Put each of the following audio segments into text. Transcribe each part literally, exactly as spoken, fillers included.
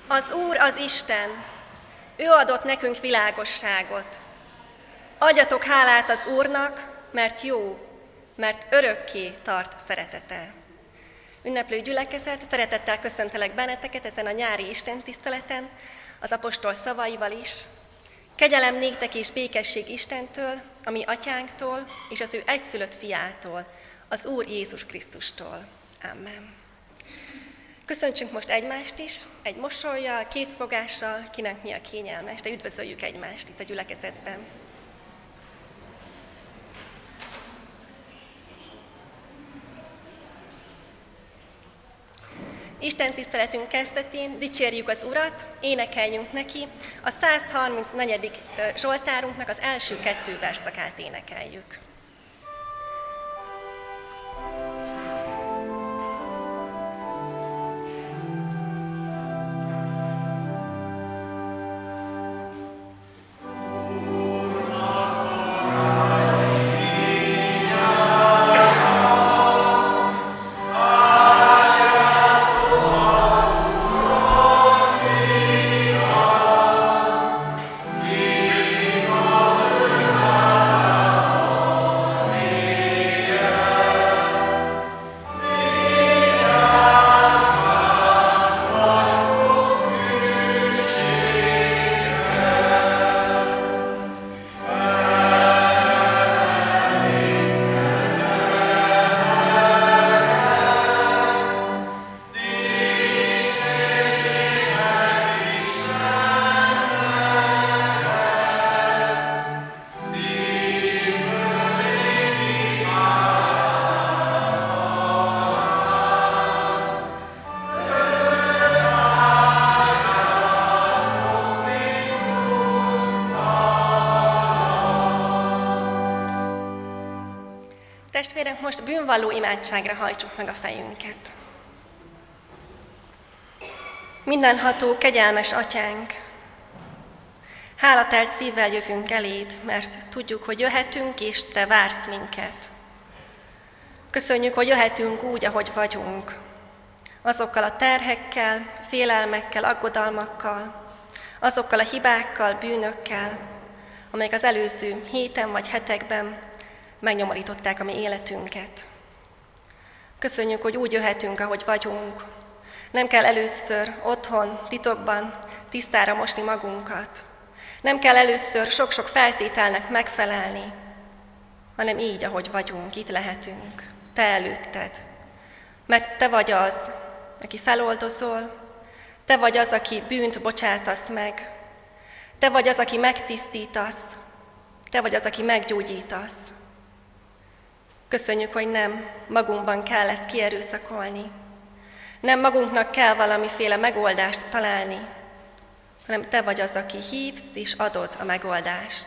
Az Úr az Isten, ő adott nekünk világosságot. Adjatok hálát az Úrnak, mert jó, mert örökké tart szeretete. Ünneplő gyülekezet, szeretettel köszöntelek benneteket ezen a nyári istentiszteleten, az apostol szavaival is. Kegyelem néktek és békesség Istentől, a mi atyánktól és az ő egyszülött fiától, az Úr Jézus Krisztustól. Amen. Köszöntsünk most egymást is, egy mosollyal, kézfogással, kinek mi a kényelmes, de üdvözöljük egymást itt a gyülekezetben. Isten tiszteletünk kezdetén dicsérjük az Urat, énekeljünk neki, a száz harmincnegyedik Zsoltárunknak az első kettő versszakát énekeljük. Testvérek, most bűnvalló imádságra hajtsuk meg a fejünket. Mindenható, kegyelmes Atyánk, hálatelt szívvel jövünk eléd, mert tudjuk, hogy jöhetünk, és Te vársz minket. Köszönjük, hogy jöhetünk úgy, ahogy vagyunk, azokkal a terhekkel, félelmekkel, aggodalmakkal, azokkal a hibákkal, bűnökkel, amelyek az előző héten vagy hetekben megnyomorították a mi életünket. Köszönjük, hogy úgy jöhetünk, ahogy vagyunk. Nem kell először otthon, titokban tisztára mosni magunkat. Nem kell először sok-sok feltételnek megfelelni, hanem így, ahogy vagyunk, itt lehetünk, Te előtted. Mert Te vagy az, aki feloldozol, Te vagy az, aki bűnt bocsátasz meg, Te vagy az, aki megtisztítasz, Te vagy az, aki meggyógyítasz. Köszönjük, hogy nem magunkban kell ezt kierőszakolni, nem magunknak kell valamiféle megoldást találni, hanem Te vagy az, aki hívsz és adod a megoldást.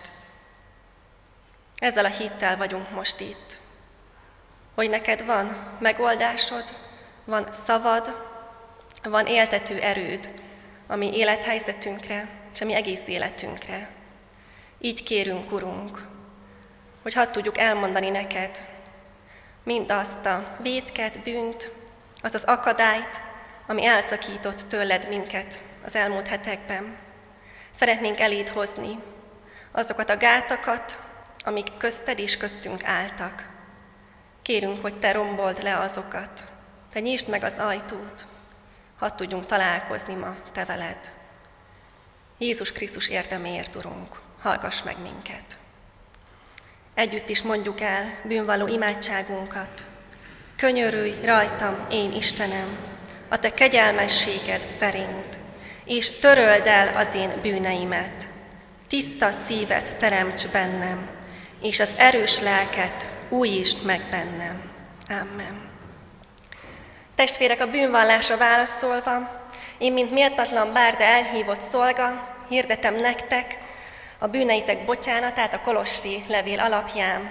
Ezzel a hittel vagyunk most itt, hogy neked van megoldásod, van szavad, van éltető erőd a mi élethelyzetünkre és a mi egész életünkre. Így kérünk, Urunk, hogy hadd tudjuk elmondani neked mindazt a vétket, bűnt, azt az akadályt, ami elszakított tőled minket az elmúlt hetekben. Szeretnénk eléd hozni azokat a gátakat, amik közted és köztünk álltak. Kérünk, hogy Te rombold le azokat, Te nyisd meg az ajtót, hadd tudjunk találkozni ma Te veled. Jézus Krisztus érdeméért, Urunk, hallgass meg minket. Együtt is mondjuk el bűnvalló imádságunkat. Könyörülj rajtam, én Istenem, a Te kegyelmességed szerint, és töröld el az én bűneimet. Tiszta szívet teremts bennem, és az erős lelket újítsd meg bennem. Amen. Testvérek, a bűnvallásra válaszolva, én, mint méltatlan bár, de elhívott szolga, hirdetem nektek a bűneitek bocsánatát a kolossi levél alapján.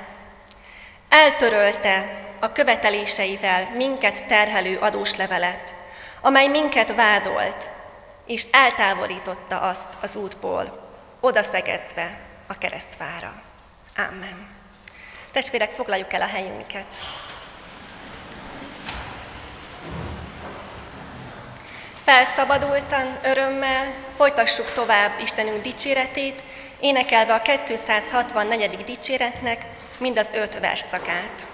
Eltörölte a követeléseivel minket terhelő adóslevelet, amely minket vádolt, és eltávolította azt az útból, odaszegezve a keresztfára. Amen. Testvérek, foglaljuk el a helyünket. felszabadultan, örömmel folytassuk tovább Istenünk dicséretét, énekelve a kétszázhatvannegyedik dicséretnek mind az öt versszakát.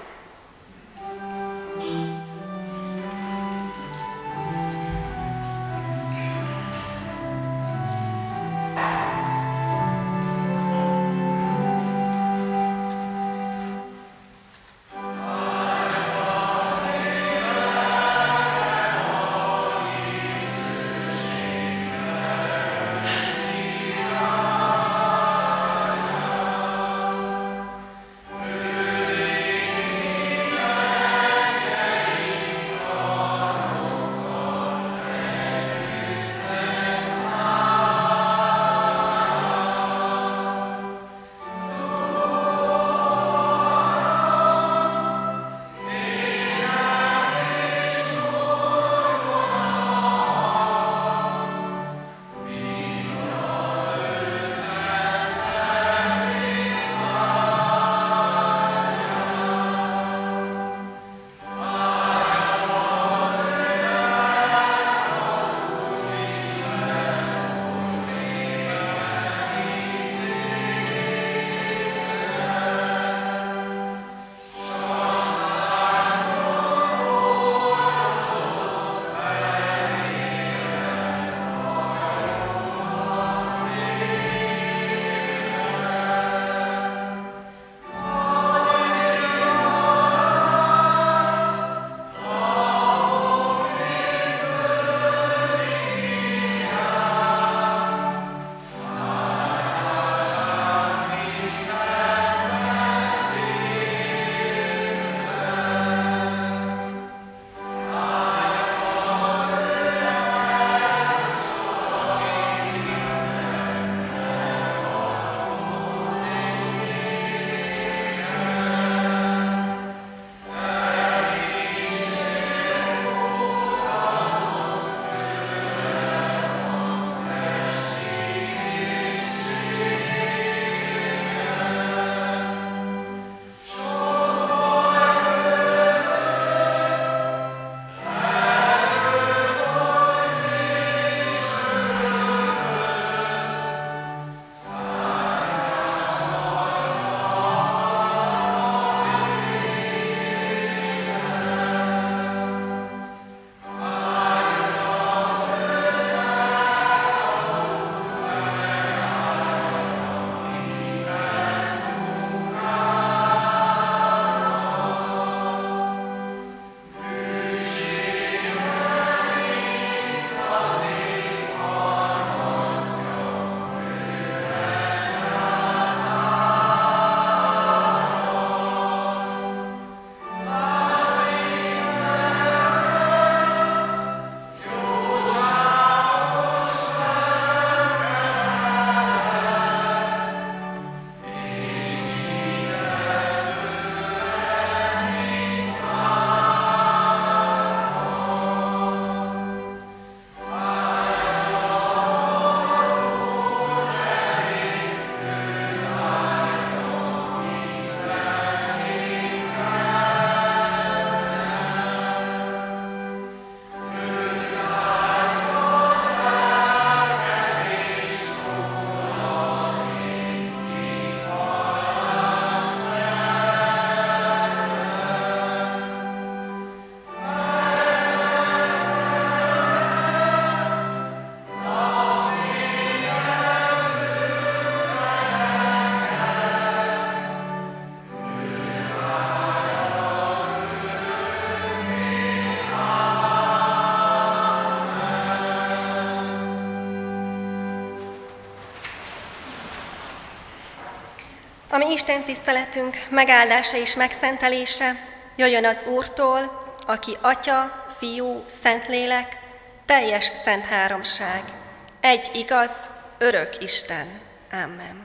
A mi Isten tiszteletünk megáldása és megszentelése jöjjön az Úrtól, aki Atya, Fiú, Szentlélek, teljes szent háromság, egy igaz, örök Isten. Amen.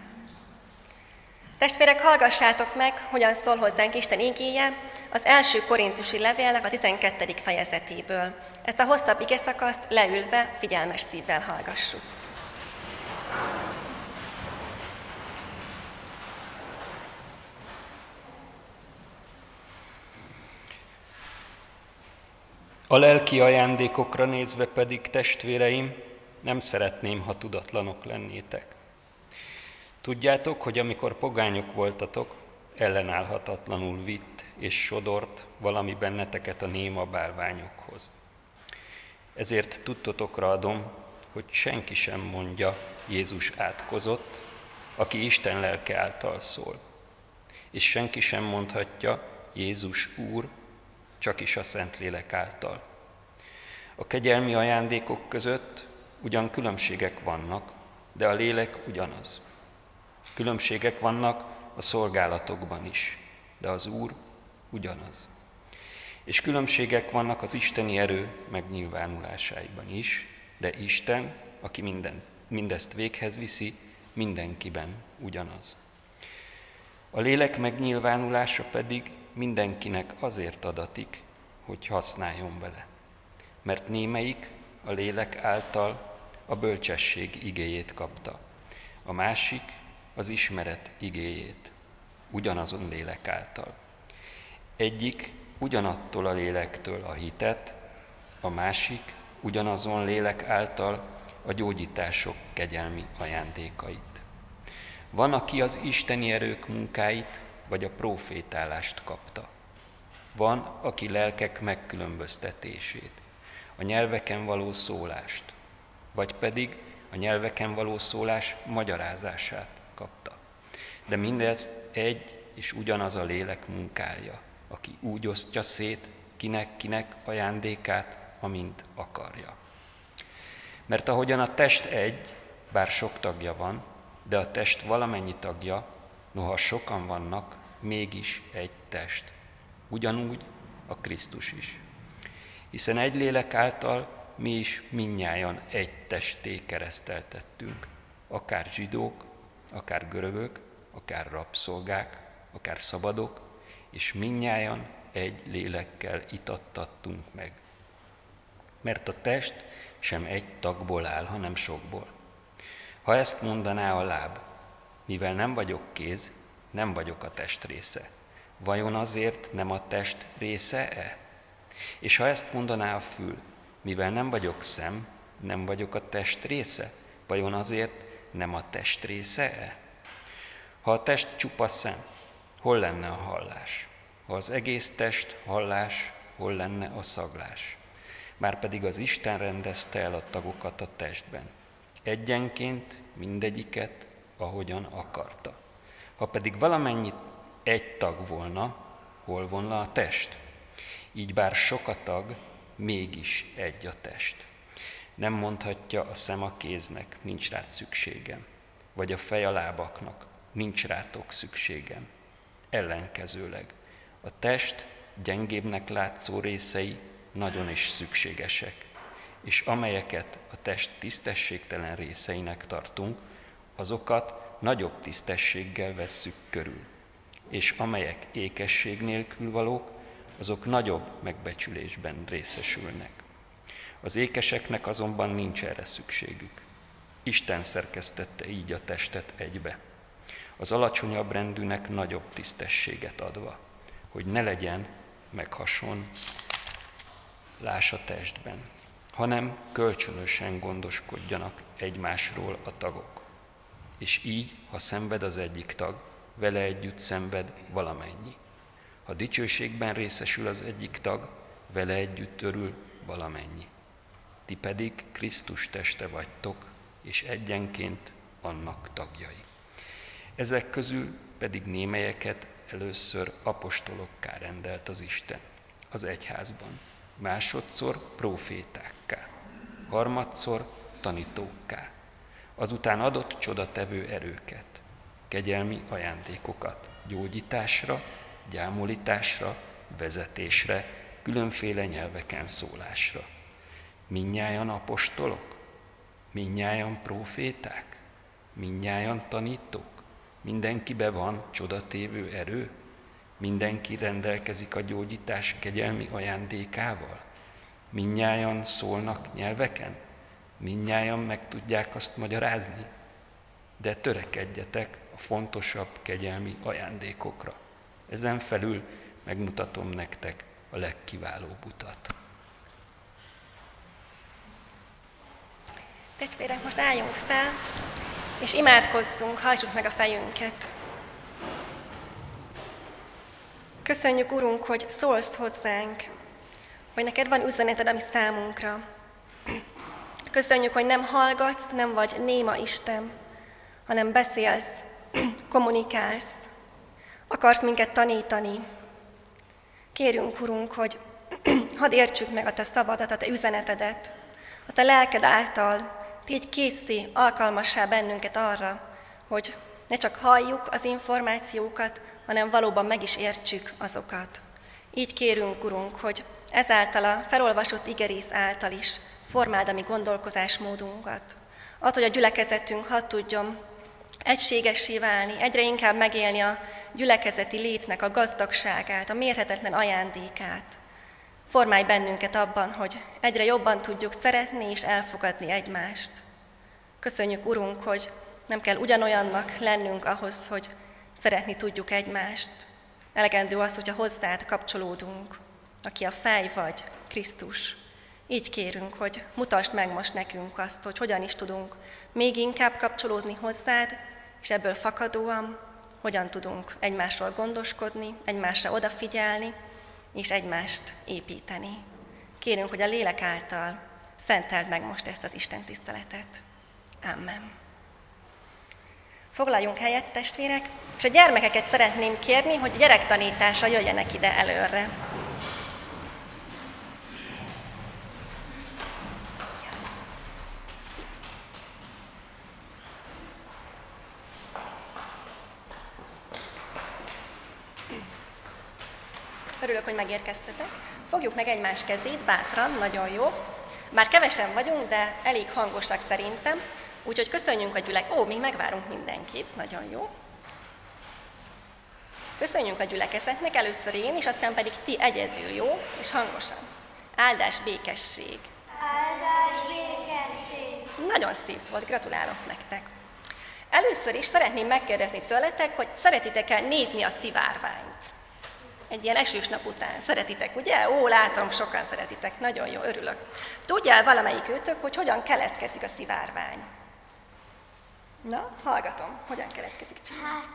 Testvérek, hallgassátok meg, hogyan szól hozzánk Isten igéje az első korintusi levélnek a tizenkettedik fejezetéből. Ezt a hosszabb igeszakaszt leülve, figyelmes szívvel hallgassuk. A lelki ajándékokra nézve pedig, testvéreim, nem szeretném, ha tudatlanok lennétek. Tudjátok, hogy amikor pogányok voltatok, ellenállhatatlanul vitt és sodort valami benneteket a néma bálványokhoz. Ezért tudtotokra adom, hogy senki sem mondja, Jézus átkozott, aki Isten lelke által szól. És senki sem mondhatja, Jézus Úr, csak is a Szentlélek által. A kegyelmi ajándékok között ugyan különbségek vannak, de a lélek ugyanaz. Különbségek vannak a szolgálatokban is, de az Úr ugyanaz. És különbségek vannak az isteni erő megnyilvánulásáiban is, de Isten, aki minden, mindezt véghez viszi, mindenkiben ugyanaz. A lélek megnyilvánulása pedig mindenkinek azért adatik, hogy használjon vele. Mert némelyik a lélek által a bölcsesség igéjét kapta, a másik az ismeret igéjét, ugyanazon lélek által. Egyik ugyanattól a lélektől a hitet, a másik ugyanazon lélek által a gyógyítások kegyelmi ajándékait. Van, aki az isteni erők munkáit vagy a prófétálást kapta. Van, aki lelkek megkülönböztetését, a nyelveken való szólást, vagy pedig a nyelveken való szólás magyarázását kapta. De mindezt egy és ugyanaz a lélek munkája, aki úgy osztja szét kinek-kinek ajándékát, amint akarja. Mert ahogyan a test egy, bár sok tagja van, de a test valamennyi tagja, noha sokan vannak, mégis egy test. Ugyanúgy a Krisztus is. Hiszen egy lélek által mi is mindnyájan egy testé kereszteltettünk, akár zsidók, akár görögök, akár rabszolgák, akár szabadok, és mindnyájan egy lélekkel itattattunk meg. Mert a test sem egy tagból áll, hanem sokból. Ha ezt mondaná a láb, mivel nem vagyok kéz, nem vagyok a test része, vajon azért nem a test része-e? És ha ezt mondaná a fül, mivel nem vagyok szem, nem vagyok a test része, vajon azért nem a test része-e? Ha a test csupa szem, hol lenne a hallás? Ha az egész test hallás, hol lenne a szaglás? Márpedig az Isten rendezte el a tagokat a testben, egyenként mindegyiket, ahogyan akarta. Ha pedig valamennyit egy tag volna, hol volna a test? Így bár sok a tag, mégis egy a test. Nem mondhatja a szem a kéznek, nincs rád szükségem, vagy a fej a lábaknak, nincs rátok szükségem. Ellenkezőleg, a test gyengébbnek látszó részei nagyon is szükségesek, és amelyeket a test tisztességtelen részeinek tartunk, azokat nagyobb tisztességgel vesszük körül, és amelyek ékesség nélkül valók, azok nagyobb megbecsülésben részesülnek. Az ékeseknek azonban nincs erre szükségük. Isten szerkesztette így a testet egybe, az alacsonyabb rendűnek nagyobb tisztességet adva, hogy ne legyen meghasonlás a testben, hanem kölcsönösen gondoskodjanak egymásról a tagok. És így, ha szenved az egyik tag, vele együtt szenved valamennyi. Ha dicsőségben részesül az egyik tag, vele együtt örül valamennyi. Ti pedig Krisztus teste vagytok, és egyenként annak tagjai. Ezek közül pedig némelyeket először apostolokká rendelt az Isten az egyházban, másodszor prófétákká, harmadszor tanítókká, azután adott csodatevő erőket, kegyelmi ajándékokat, gyógyításra, gyámolításra, vezetésre, különféle nyelveken szólásra. Mindnyájan apostolok? Mindnyájan próféták? Mindnyájan tanítók? Mindenkibe van csodatévő erő? Mindenki rendelkezik a gyógyítás kegyelmi ajándékával? Mindnyájan szólnak nyelveken? Mindnyájan meg tudják azt magyarázni? De törekedjetek a fontosabb kegyelmi ajándékokra. Ezen felül megmutatom nektek a legkiválóbb utat. Testvérek, most álljunk fel, és imádkozzunk, hajtsuk meg a fejünket. Köszönjük, Urunk, hogy szólsz hozzánk, hogy neked van üzeneted, ami számunkra. Köszönjük, hogy nem hallgatsz, nem vagy néma Isten, hanem beszélsz, kommunikálsz, akarsz minket tanítani. Kérjünk, Urunk, hogy hadd értsük meg a te szavadat, a te üzenetedet, a te lelked által tégy készé, alkalmassá bennünket arra, hogy ne csak halljuk az információkat, hanem valóban meg is értsük azokat. Így kérünk, Urunk, hogy ezáltal a felolvasott igerész által is formáld a mi gondolkozásmódunkat. Add, hogy a gyülekezetünk hadd tudjon egységessé válni, egyre inkább megélni a gyülekezeti létnek a gazdagságát, a mérhetetlen ajándékát. Formálj bennünket abban, hogy egyre jobban tudjuk szeretni és elfogadni egymást. Köszönjük, Urunk, hogy nem kell ugyanolyannak lennünk ahhoz, hogy szeretni tudjuk egymást. Elegendő az, hogyha hozzád kapcsolódunk, aki a fej vagy, Krisztus. Így kérünk, hogy mutasd meg most nekünk azt, hogy hogyan is tudunk még inkább kapcsolódni hozzád, és ebből fakadóan hogyan tudunk egymásról gondoskodni, egymásra odafigyelni, és egymást építeni. Kérünk, hogy a lélek által szenteld meg most ezt az Isten tiszteletet. Amen. Foglaljunk helyet, testvérek, és a gyermekeket szeretném kérni, hogy gyerektanításra jöjjenek ide előre. Örülök, hogy megérkeztetek. Fogjuk meg egymás kezét, bátran, nagyon jó. Már kevesen vagyunk, de elég hangosak szerintem, úgyhogy köszönjünk a gyülek... Ó, még megvárunk mindenkit, nagyon jó. Köszönjünk a gyülekezetnek, először én, és aztán pedig ti egyedül, jó? És hangosan. Áldás, békesség. Áldás, békesség. Nagyon szép volt, gratulálok nektek. Először is szeretném megkérdezni tőletek, hogy szeretitek-e nézni a szivárványt? Egy ilyen esős nap után. Szeretitek, ugye? Ó, látom, sokan szeretitek. Nagyon jó, örülök. Tudja valamelyik őtök, hogy hogyan keletkezik a szivárvány? Na, hallgatom. Hogyan keletkezik? Hát,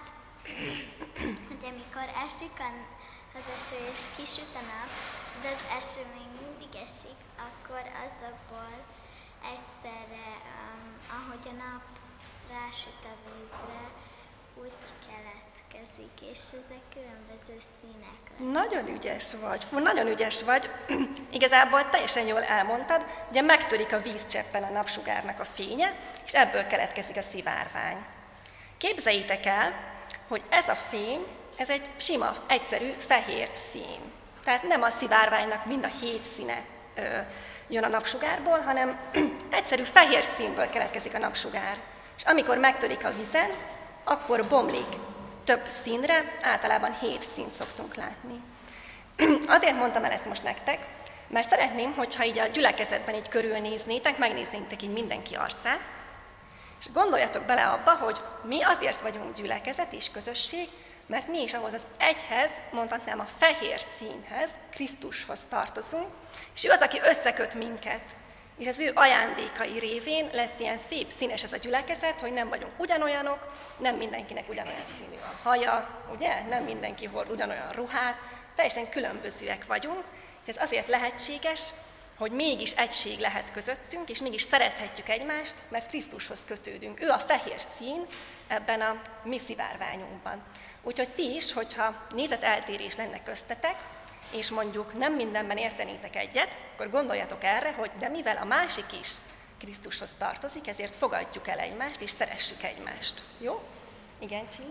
hogy amikor esik az eső és kisüt a nap, de az eső még mindig esik, akkor azokból egyszerre, um, ahogy a nap rásüt a vízre, úgy keletkezik, és ezek különböző színek lesznek. Nagyon ügyes vagy, Fú, nagyon ügyes vagy. Igazából teljesen jól elmondtad, ugye megtörik a vízcseppen a napsugárnak a fénye, és ebből keletkezik a szivárvány. Képzeljétek el, hogy ez a fény, ez egy sima, egyszerű, fehér szín. Tehát nem a szivárványnak mind a hét színe ö, jön a napsugárból, hanem egyszerű fehér színből keletkezik a napsugár. És amikor megtörik a vízen, akkor bomlik több színre, általában hét színt szoktunk látni. Azért mondtam el ezt most nektek, mert szeretném, hogyha így a gyülekezetben így körülnéznétek, megnéznétek így mindenki arcát, és gondoljatok bele abba, hogy mi azért vagyunk gyülekezet és közösség, mert mi is ahhoz az egyhez, mondhatnám a fehér színhez, Krisztushoz tartozunk, és ő az, aki összeköt minket. És az ő ajándékai révén lesz ilyen szép színes ez a gyülekezet, hogy nem vagyunk ugyanolyanok, nem mindenkinek ugyanolyan színű a haja, ugye? Nem mindenki hord ugyanolyan ruhát, teljesen különbözőek vagyunk, és ez azért lehetséges, hogy mégis egység lehet közöttünk, és mégis szerethetjük egymást, mert Krisztushoz kötődünk. Ő a fehér szín ebben a mi szivárványunkban. Úgyhogy ti is, hogyha nézeteltérés lenne köztetek, és mondjuk nem mindenben értenétek egyet, akkor gondoljatok erre, hogy de mivel a másik is Krisztushoz tartozik, ezért fogadjuk el egymást, és szeressük egymást. Jó? Igen, Csilla?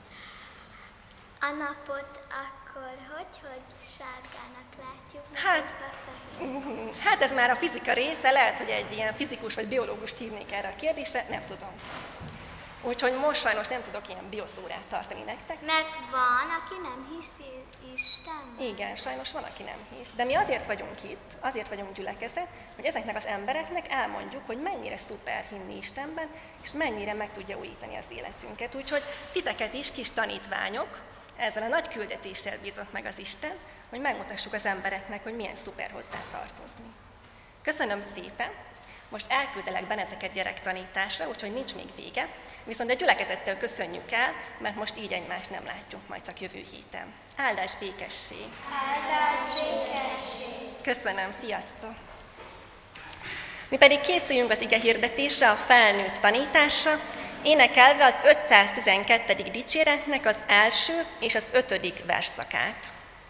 A napot akkor hogy, hogy sárgának látjuk? Hát, hát ez már a fizika része, lehet, hogy egy ilyen fizikus vagy biológust hívnék erre a kérdésre, nem tudom. Úgyhogy most sajnos nem tudok ilyen bioszórát tartani nektek. Mert van, aki nem hiszi Istenben. Igen, sajnos van, aki nem hisz. De mi azért vagyunk itt, azért vagyunk gyülekezet, hogy ezeknek az embereknek elmondjuk, hogy mennyire szuper hinni Istenben, és mennyire meg tudja újítani az életünket. Úgyhogy titeket is, kis tanítványok, ezzel a nagy küldetéssel bízott meg az Isten, hogy megmutassuk az embereknek, hogy milyen szuper hozzá tartozni. Köszönöm szépen! Most elküldelek benneteket gyerektanításra, úgyhogy nincs még vége, viszont a gyülekezettel köszönjük el, mert most így egymást nem látjuk, majd csak jövő héten. Áldás, békesség! Áldás, békesség! Köszönöm, sziasztok! Mi pedig készüljünk az ige hirdetésre, a felnőtt tanításra, énekelve az ötszáztizenkettedik dicséretnek az első és az ötödik versszakát.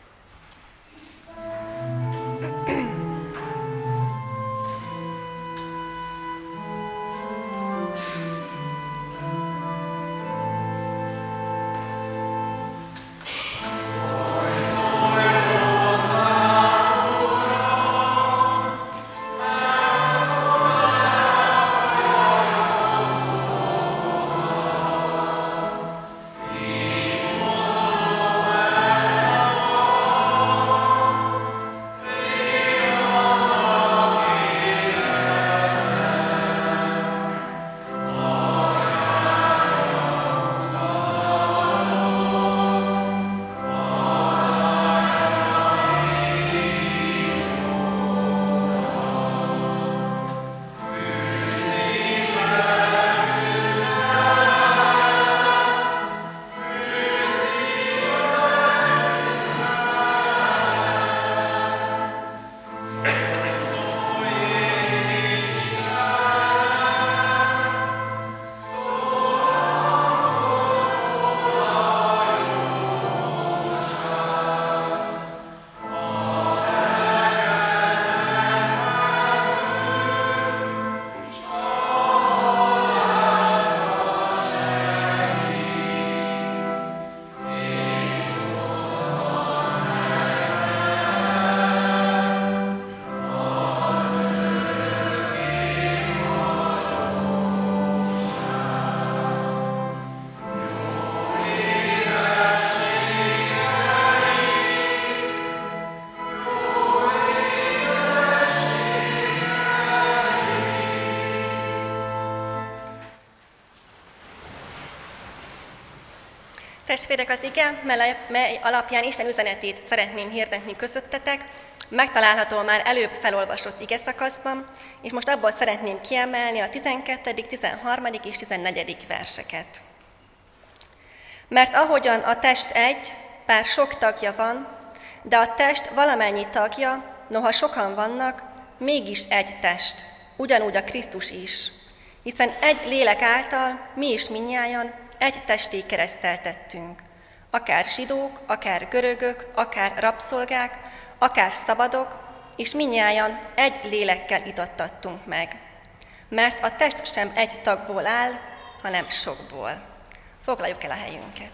Testvérek, az ige, mely alapján Isten üzenetét szeretném hirdetni közöttetek, megtalálható már előbb felolvasott igeszakaszban, és most abból szeretném kiemelni a tizenkettedik, tizenharmadik és tizennegyedik verseket. Mert ahogyan a test egy, bár sok tagja van, de a test valamennyi tagja, noha sokan vannak, mégis egy test, ugyanúgy a Krisztus is, hiszen egy lélek által mi is mindnyájan egy testé kereszteltettünk, akár zsidók, akár görögök, akár rabszolgák, akár szabadok, és mindnyájan egy lélekkel itattattunk meg. Mert a test sem egy tagból áll, hanem sokból. Foglaljuk el a helyünket.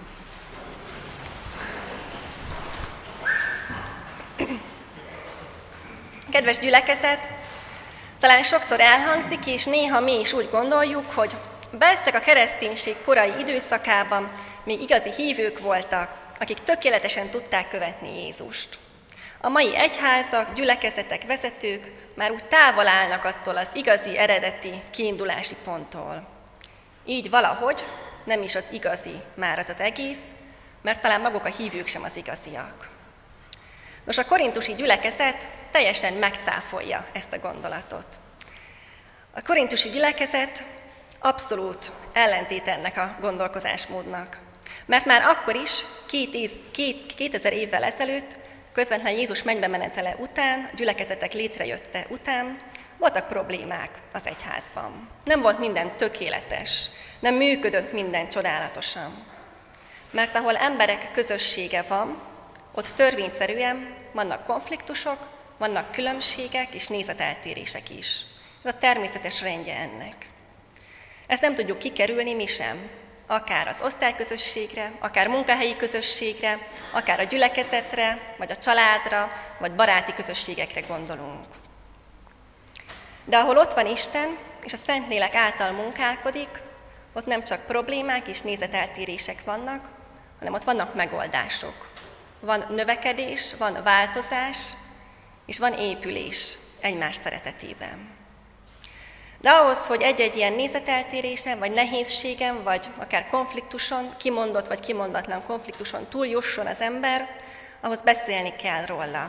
Kedves gyülekezet, talán sokszor elhangzik, és néha mi is úgy gondoljuk, hogy bezzeg a kereszténység korai időszakában még igazi hívők voltak, akik tökéletesen tudták követni Jézust. A mai egyházak, gyülekezetek, vezetők már úgy távol állnak attól az igazi, eredeti kiindulási ponttól. Így valahogy nem is az igazi már az az egész, mert talán maguk a hívők sem az igaziak. Nos, a korintusi gyülekezet teljesen megcáfolja ezt a gondolatot. A korintusi gyülekezet abszolút ellentét ennek a gondolkozásmódnak. Mert már akkor is, két év, két, kétezer évvel ezelőtt, közvetlen Jézus mennybe menetele után, a gyülekezetek létrejötte után, voltak problémák az egyházban. Nem volt minden tökéletes, nem működött minden csodálatosan. Mert ahol emberek közössége van, ott törvényszerűen vannak konfliktusok, vannak különbségek és nézeteltérések is. Ez a természetes rendje ennek. Ezt nem tudjuk kikerülni mi sem, akár az osztályközösségre, akár munkahelyi közösségre, akár a gyülekezetre, vagy a családra, vagy baráti közösségekre gondolunk. De ahol ott van Isten, és a Szentlélek által munkálkodik, ott nem csak problémák és nézeteltérések vannak, hanem ott vannak megoldások. Van növekedés, van változás, és van épülés egymás szeretetében. De ahhoz, hogy egy-egy ilyen nézeteltérésen, vagy nehézségen, vagy akár konfliktuson, kimondott vagy kimondatlan konfliktuson túljusson az ember, ahhoz beszélni kell róla.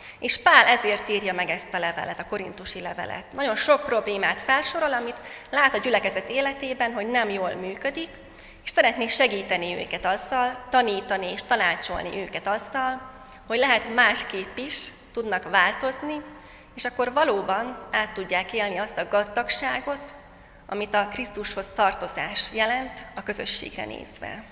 És Pál ezért írja meg ezt a levelet, a korintusi levelet. Nagyon sok problémát felsorol, amit lát a gyülekezet életében, hogy nem jól működik, és szeretné segíteni őket azzal, tanítani és tanácsolni őket azzal, hogy lehet másképp is, tudnak változni, és akkor valóban át tudják élni azt a gazdagságot, amit a Krisztushoz tartozás jelent a közösségre nézve.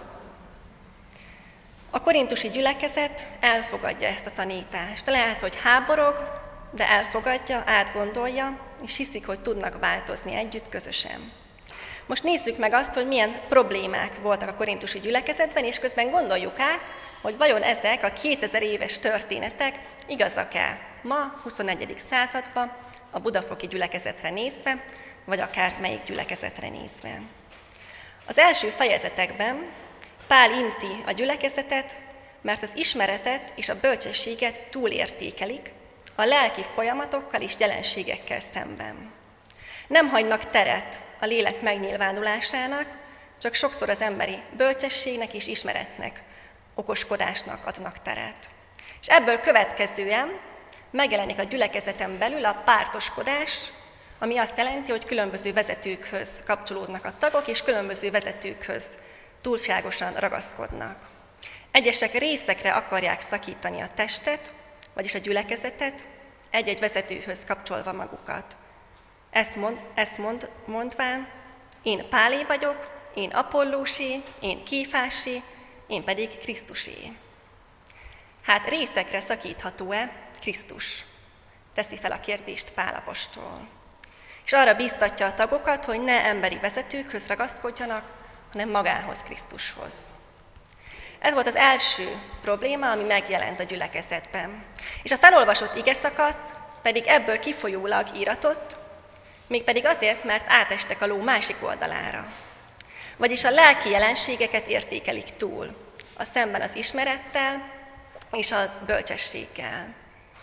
A korintusi gyülekezet elfogadja ezt a tanítást. Lehet, hogy háborog, de elfogadja, átgondolja, és hiszik, hogy tudnak változni együtt, közösen. Most nézzük meg azt, hogy milyen problémák voltak a korintusi gyülekezetben, és közben gondoljuk át, hogy vajon ezek a kétezer éves történetek igazak-e ma, huszonegyedik században, a budafoki gyülekezetre nézve, vagy akár melyik gyülekezetre nézve. Az első fejezetekben Pál inti a gyülekezetet, mert az ismeretet és a bölcsességet túlértékelik a lelki folyamatokkal és jelenségekkel szemben. Nem hagynak teret a lélek megnyilvánulásának, csak sokszor az emberi bölcsességnek és ismeretnek, okoskodásnak adnak teret. És ebből következően megjelenik a gyülekezeten belül a pártoskodás, ami azt jelenti, hogy különböző vezetőkhöz kapcsolódnak a tagok, és különböző vezetőkhöz túlságosan ragaszkodnak. Egyesek részekre akarják szakítani a testet, vagyis a gyülekezetet, egy-egy vezetőhöz kapcsolva magukat. Ezt, mond, ezt mond, mondván, én Pálé vagyok, én Apollósé, én Kéfásé, én pedig Krisztusé. Hát részekre szakítható-e Krisztus? Teszi fel a kérdést Pál apostol. És arra bíztatja a tagokat, hogy ne emberi vezetőkhöz ragaszkodjanak, hanem magához, Krisztushoz. Ez volt az első probléma, ami megjelent a gyülekezetben. És a felolvasott igeszakasz pedig ebből kifolyólag íratott, mégpedig azért, mert átestek a ló másik oldalára. Vagyis a lelki jelenségeket értékelik túl, a szemben az ismerettel és a bölcsességgel.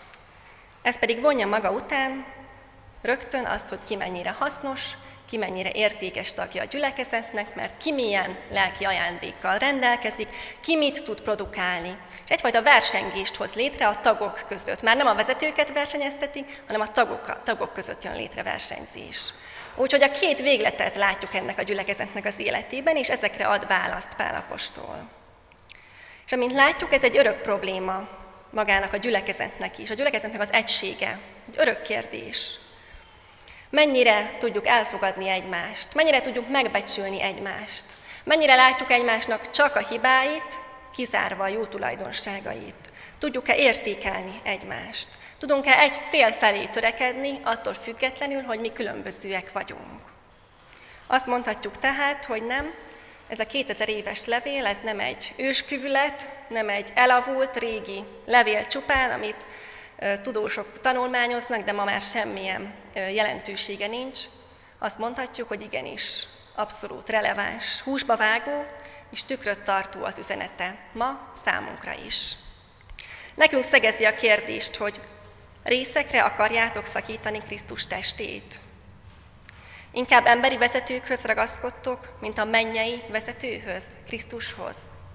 Ez pedig vonja maga után rögtön az, hogy ki mennyire hasznos, ki mennyire értékes tagja a gyülekezetnek, mert ki milyen lelki ajándékkal rendelkezik, ki mit tud produkálni. És egyfajta versengést hoz létre a tagok között. Már nem a vezetőket versenyeztetik, hanem a tagok, a tagok között jön létre versenyzés. Úgyhogy a két végletet látjuk ennek a gyülekezetnek az életében, és ezekre ad választ Pál apostol. És amint látjuk, ez egy örök probléma magának a gyülekezetnek is, a gyülekezetnek az egysége, egy örök kérdés. Mennyire tudjuk elfogadni egymást, mennyire tudjuk megbecsülni egymást, mennyire látjuk egymásnak csak a hibáit, kizárva a jó tulajdonságait. Tudjuk-e értékelni egymást? Tudunk-e egy cél felé törekedni, attól függetlenül, hogy mi különbözőek vagyunk? Azt mondhatjuk tehát, hogy nem, ez a kétezer éves levél, ez nem egy ősküvület, nem egy elavult régi levél csupán, amit tudósok tanulmányoznak, de ma már semmilyen jelentősége nincs. Azt mondhatjuk, hogy igenis, abszolút releváns, húsba vágó és tükröt tartó az üzenete ma számunkra is. Nekünk szegezi a kérdést, hogy részekre akarjátok szakítani Krisztus testét? Inkább emberi vezetőkhöz ragaszkodtok, mint a mennyei vezetőhöz, Krisztushoz?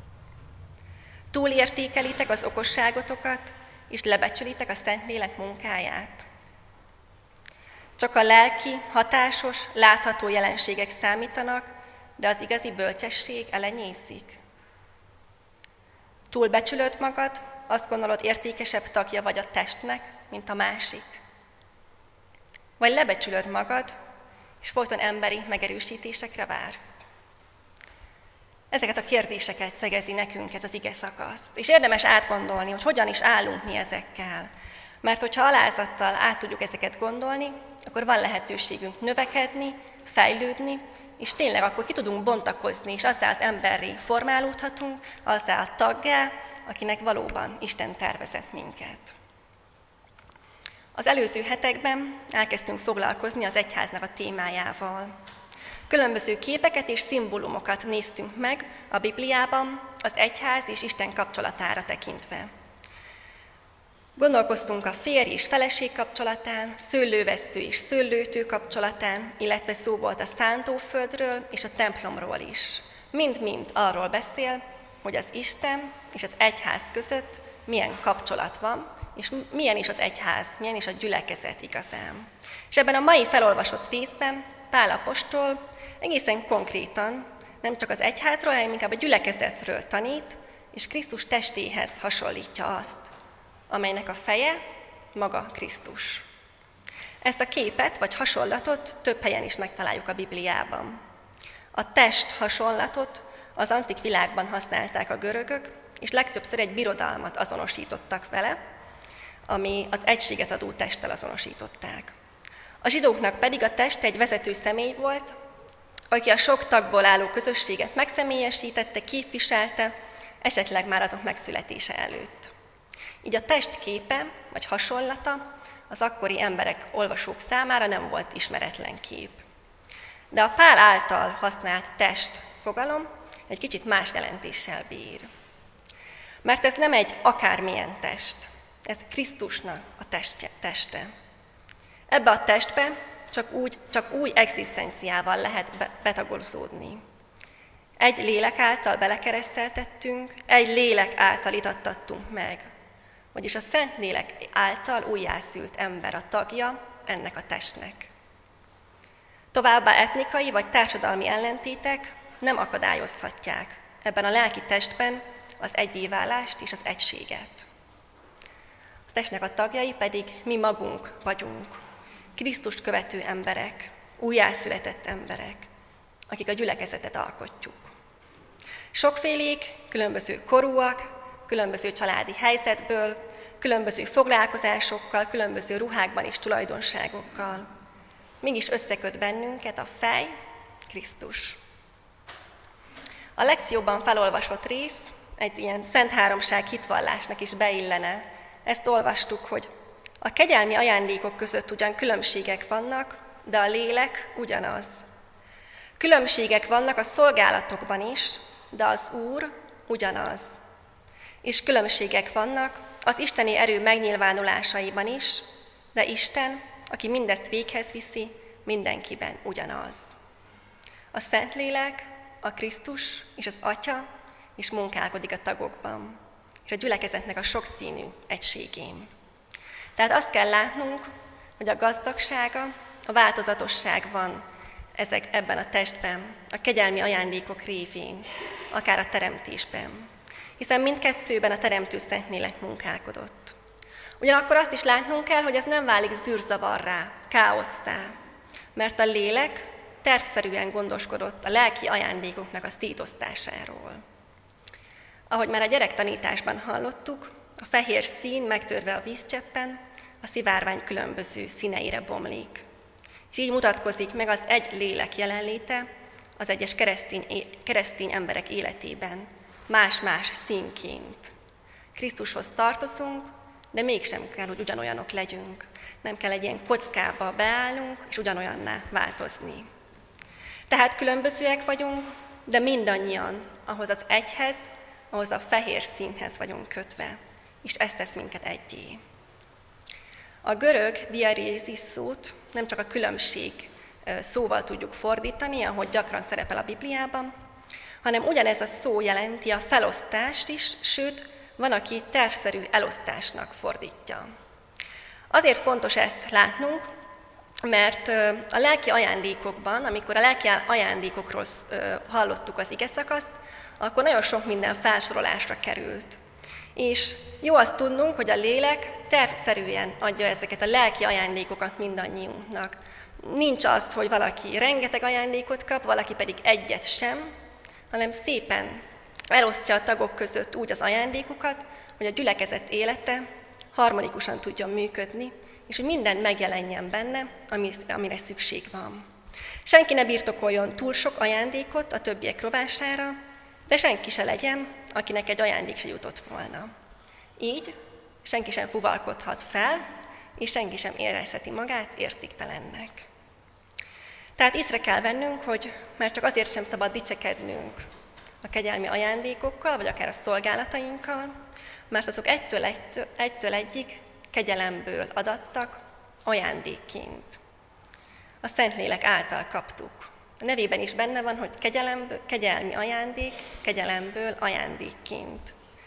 Túlértékelitek az okosságotokat, és lebecsülitek a Szentlélek munkáját? Csak a lelki, hatásos, látható jelenségek számítanak, de az igazi bölcsesség elenyészik. Túlbecsülöd magad, azt gondolod, értékesebb tagja vagy a testnek, mint a másik? Vagy lebecsülöd magad, és folyton emberi megerősítésekre vársz? Ezeket a kérdéseket szegezi nekünk ez az ige szakasz. És érdemes átgondolni, hogy hogyan is állunk mi ezekkel. Mert hogyha alázattal át tudjuk ezeket gondolni, akkor van lehetőségünk növekedni, fejlődni, és tényleg akkor ki tudunk bontakozni, és azzá az emberré formálódhatunk, azzá a taggá, akinek valóban Isten tervezett minket. Az előző hetekben elkezdtünk foglalkozni az egyháznak a témájával. Különböző képeket és szimbólumokat néztünk meg a Bibliában az egyház és Isten kapcsolatára tekintve. Gondolkoztunk a férj és feleség kapcsolatán, szőlővessző és szőlőtő kapcsolatán, illetve szó volt a szántóföldről és a templomról is. Mind-mind arról beszél, hogy az Isten és az egyház között milyen kapcsolat van, és milyen is az egyház, milyen is a gyülekezet igazán. És ebben a mai felolvasott részben Pál apostol egészen konkrétan nem csak az egyházról, hanem inkább a gyülekezetről tanít, és Krisztus testéhez hasonlítja azt, amelynek a feje maga Krisztus. Ezt a képet vagy hasonlatot több helyen is megtaláljuk a Bibliában. A test hasonlatot az antik világban használták a görögök, és legtöbbször egy birodalmat azonosítottak vele, ami az egységet adó testtel azonosították. A zsidóknak pedig a test egy vezető személy volt, aki a sok tagból álló közösséget megszemélyesítette, képviselte, esetleg már azok megszületése előtt. Így a test képe vagy hasonlata az akkori emberek, olvasók számára nem volt ismeretlen kép. De a Pál által használt test fogalom egy kicsit más jelentéssel bír. Mert ez nem egy akármilyen test, ez Krisztusnak a testje, teste. Ebbe a testbe csak, úgy, csak új egzisztenciával lehet betagolózódni. Egy lélek által belekereszteltettünk, egy lélek által itattattunk meg. Vagyis a Szent Lélek által újjászült ember a tagja ennek a testnek. Továbbá etnikai vagy társadalmi ellentétek nem akadályozhatják ebben a lelki testben az egyéválást és az egységet. A testnek a tagjai pedig mi magunk vagyunk, Krisztust követő emberek, újjászületett emberek, akik a gyülekezetet alkotjuk. Sokfélék, különböző korúak, különböző családi helyzetből, különböző foglalkozásokkal, különböző ruhákban és tulajdonságokkal. Mégis összeköt bennünket a fej, Krisztus. A lekcióban felolvasott rész egy ilyen Szent Háromság hitvallásnak is beillene. Ezt olvastuk, hogy a kegyelmi ajándékok között ugyan különbségek vannak, de a lélek ugyanaz. Különbségek vannak a szolgálatokban is, de az Úr ugyanaz. És különbségek vannak az isteni erő megnyilvánulásaiban is, de Isten, aki mindezt véghez viszi, mindenkiben ugyanaz. A Szentlélek, a Krisztus és az Atya is munkálkodik a tagokban, és a gyülekezetnek a sokszínű egységén. Tehát azt kell látnunk, hogy a gazdagsága, a változatosság van ezek ebben a testben, a kegyelmi ajándékok révén, akár a teremtésben. Hiszen mindkettőben a Teremtő Szentlélek munkálkodott. Ugyanakkor azt is látnunk kell, hogy ez nem válik zűrzavarrá, káosszá, mert a lélek tervszerűen gondoskodott a lelki ajándékoknak a szétosztásáról. Ahogy már a gyerektanításban hallottuk, a fehér szín megtörve a vízcseppen, a szivárvány különböző színeire bomlik. És így mutatkozik meg az egy lélek jelenléte az egyes keresztény, keresztény emberek életében, más-más színként. Krisztushoz tartozunk, de mégsem kell, hogy ugyanolyanok legyünk. Nem kell egy ilyen kockába beállnunk, és ugyanolyanná változni. Tehát különbözőek vagyunk, de mindannyian ahhoz az egyhez, ahhoz a fehér színhez vagyunk kötve, és ez tesz minket egyé. A görög diarézis szót nem csak a különbség szóval tudjuk fordítani, ahogy gyakran szerepel a Bibliában, hanem ugyanez a szó jelenti a felosztást is, sőt, van, aki tervszerű elosztásnak fordítja. Azért fontos ezt látnunk, mert a lelki ajándékokban, amikor a lelki ajándékokról hallottuk az igeszakaszt, akkor nagyon sok minden felsorolásra került. És jó azt tudnunk, hogy a lélek tervszerűen adja ezeket a lelki ajándékokat mindannyiunknak. Nincs az, hogy valaki rengeteg ajándékot kap, valaki pedig egyet sem, hanem szépen elosztja a tagok között úgy az ajándékokat, hogy a gyülekezet élete harmonikusan tudjon működni, és hogy minden megjelenjen benne, amire szükség van. Senki ne birtokoljon túl sok ajándékot a többiek rovására, de senki se legyen, akinek egy ajándék se jutott volna. Így senki sem fuvalkodhat fel, és senki sem érezheti magát értéktelennek. Tehát észre kell vennünk, hogy már csak azért sem szabad dicsekednünk a kegyelmi ajándékokkal, vagy akár a szolgálatainkkal, mert azok egytől, egytől, egytől egyig kegyelemből adattak ajándékként. A Szentlélek által kaptuk. A nevében is benne van, hogy kegyelmi ajándék, kegyelemből ajándékként.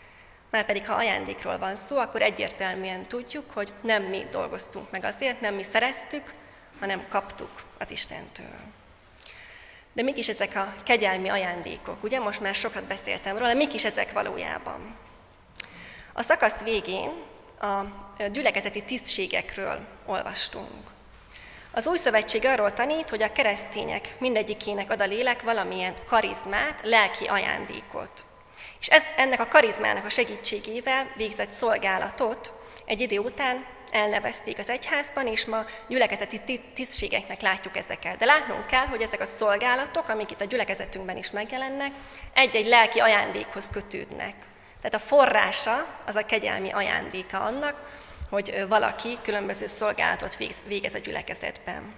Márpedig, ha ajándékról van szó, akkor egyértelműen tudjuk, hogy nem mi dolgoztunk meg azért, nem mi szereztük, hanem kaptuk az Istentől. De mik is ezek a kegyelmi ajándékok? Ugye most már sokat beszéltem róla, mik is ezek valójában? A szakasz végén a gyülekezeti tisztségekről olvastunk. Az Új Szövetség arról tanít, hogy a keresztények mindegyikének ad a lélek valamilyen karizmát, lelki ajándékot. És ez, ennek a karizmának a segítségével végzett szolgálatot egy idő után elnevezték az egyházban, és ma gyülekezeti tisztségeknek látjuk ezeket. De látnunk kell, hogy ezek a szolgálatok, amik itt a gyülekezetünkben is megjelennek, egy-egy lelki ajándékhoz kötődnek. Tehát a forrása az a kegyelmi ajándéka annak, hogy valaki különböző szolgálatot végez a gyülekezetben.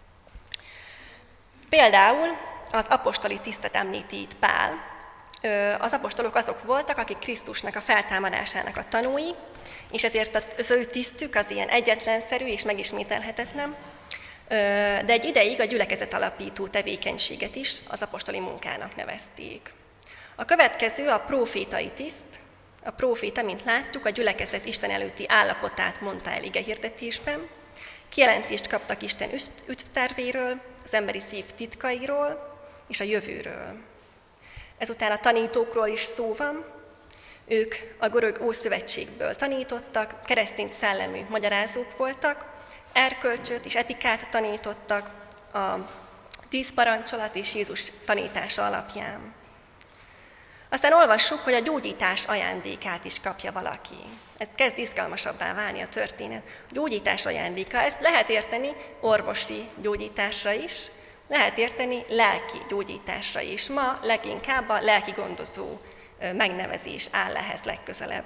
Például az apostoli tisztet említi itt Pál. Az apostolok azok voltak, akik Krisztusnak a feltámadásának a tanúi, és ezért az ő tisztük az ilyen egyetlenszerű és megismételhetetlen, de egy ideig a gyülekezet alapító tevékenységet is az apostoli munkának nevezték. A következő a prófétai tiszt. A próféta, mint láttuk, a gyülekezet Isten előtti állapotát mondta el igehirdetésben, kijelentést kaptak Isten üdvtervéről, az emberi szív titkairól és a jövőről. Ezután a tanítókról is szó van. Ők a görög Ószövetségből tanítottak, keresztény szellemű magyarázók voltak, erkölcsöt és etikát tanítottak a tíz parancsolat és Jézus tanítása alapján. Aztán olvassuk, hogy a gyógyítás ajándékát is kapja valaki. Ez kezd izgalmasabbá válni a történet. A gyógyítás ajándéka, ezt lehet érteni orvosi gyógyításra is, lehet érteni lelki gyógyításra is. Ma leginkább a lelki gondozó megnevezés áll ehhez legközelebb.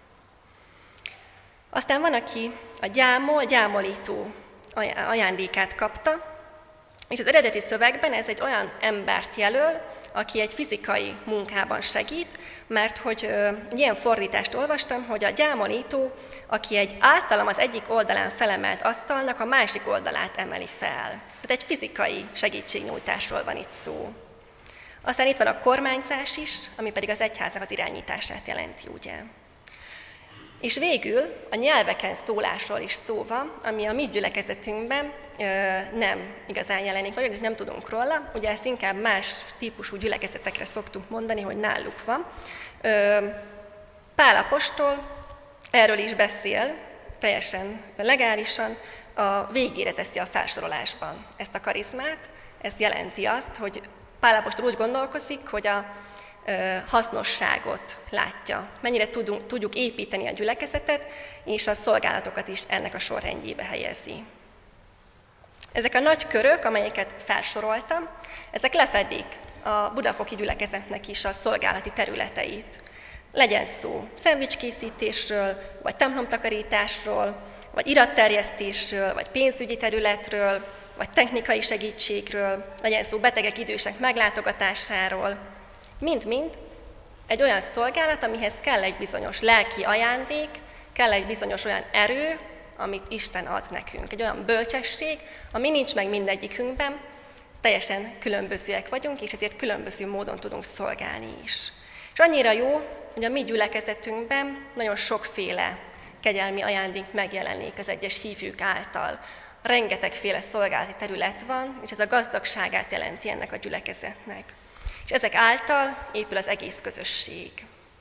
Aztán van, aki a gyámol, gyámolító ajándékát kapta, és az eredeti szövegben ez egy olyan embert jelöl, aki egy fizikai munkában segít, mert hogy egy ilyen fordítást olvastam, hogy a gyámolító, aki egy általam az egyik oldalán felemelt asztalnak a másik oldalát emeli fel. Tehát egy fizikai segítségnyújtásról van itt szó. Aztán itt van a kormányzás is, ami pedig az egyháznak az irányítását jelenti, ugye. És végül a nyelveken szólásról is szó van, ami a mi gyülekezetünkben ö, nem igazán jelenik, vagy nem tudunk róla. Ugye ezt inkább más típusú gyülekezetekre szoktunk mondani, hogy náluk van. Ö, Pál apostol erről is beszél, teljesen legálisan, a végére teszi a felsorolásban ezt a karizmát. Ez jelenti azt, hogy Pál apostol úgy gondolkozik, hogy a hasznosságot látja. Mennyire tudunk, tudjuk építeni a gyülekezetet, és a szolgálatokat is ennek a sorrendjébe helyezi. Ezek a nagy körök, amelyeket felsoroltam, ezek lefedik a budafoki gyülekezetnek is a szolgálati területeit. Legyen szó szendvicskészítésről, vagy templomtakarításról, vagy iratterjesztésről, vagy pénzügyi területről, vagy technikai segítségről, legyen szó betegek, idősek meglátogatásáról. Mind-mind egy olyan szolgálat, amihez kell egy bizonyos lelki ajándék, kell egy bizonyos olyan erő, amit Isten ad nekünk. Egy olyan bölcsesség, ami nincs meg mindegyikünkben, teljesen különbözőek vagyunk, és ezért különböző módon tudunk szolgálni is. És annyira jó, hogy a mi gyülekezetünkben nagyon sokféle kegyelmi ajándék megjelenik az egyes hívők által. Rengetegféle szolgálati terület van, és ez a gazdagságát jelenti ennek a gyülekezetnek. És ezek által épül az egész közösség.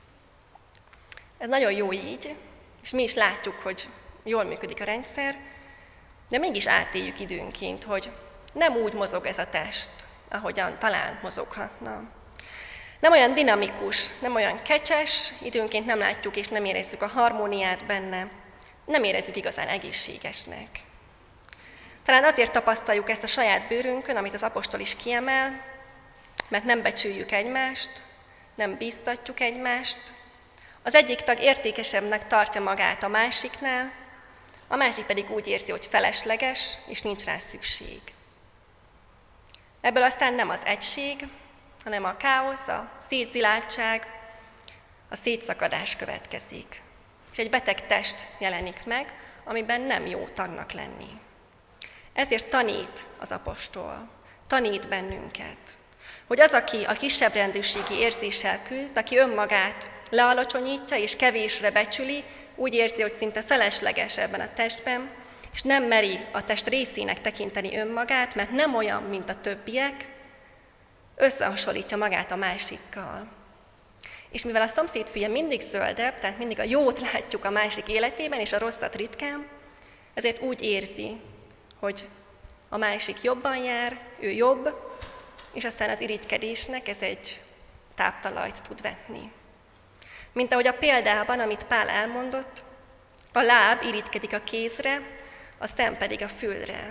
Ez nagyon jó így, és mi is látjuk, hogy jól működik a rendszer, de mégis átéljük időnként, hogy nem úgy mozog ez a test, ahogyan talán mozoghatna. Nem olyan dinamikus, nem olyan kecses, időnként nem látjuk és nem érezzük a harmóniát benne, nem érezzük igazán egészségesnek. Talán azért tapasztaljuk ezt a saját bőrünkön, amit az apostol is kiemel, mert nem becsüljük egymást, nem bíztatjuk egymást, az egyik tag értékesebbnek tartja magát a másiknál, a másik pedig úgy érzi, hogy felesleges, és nincs rá szükség. Ebből aztán nem az egység, hanem a káosz, a szétziláltság, a szétszakadás következik. És egy beteg test jelenik meg, amiben nem jó tagnak lenni. Ezért tanít az apostol, tanít bennünket, hogy az, aki a kisebb rendőrségi érzéssel küzd, aki önmagát lealacsonyítja és kevésre becsüli, úgy érzi, hogy szinte felesleges ebben a testben, és nem meri a test részének tekinteni önmagát, mert nem olyan, mint a többiek, összehasonlítja magát a másikkal. És mivel a szomszéd fülye mindig zöldebb, tehát mindig a jót látjuk a másik életében, és a rosszat ritkán, ezért úgy érzi, hogy a másik jobban jár, ő jobb, és aztán az irigykedésnek ez egy táptalajt tud vetni. Mint ahogy a példában, amit Pál elmondott, a láb irigykedik a kézre, a szem pedig a fülre.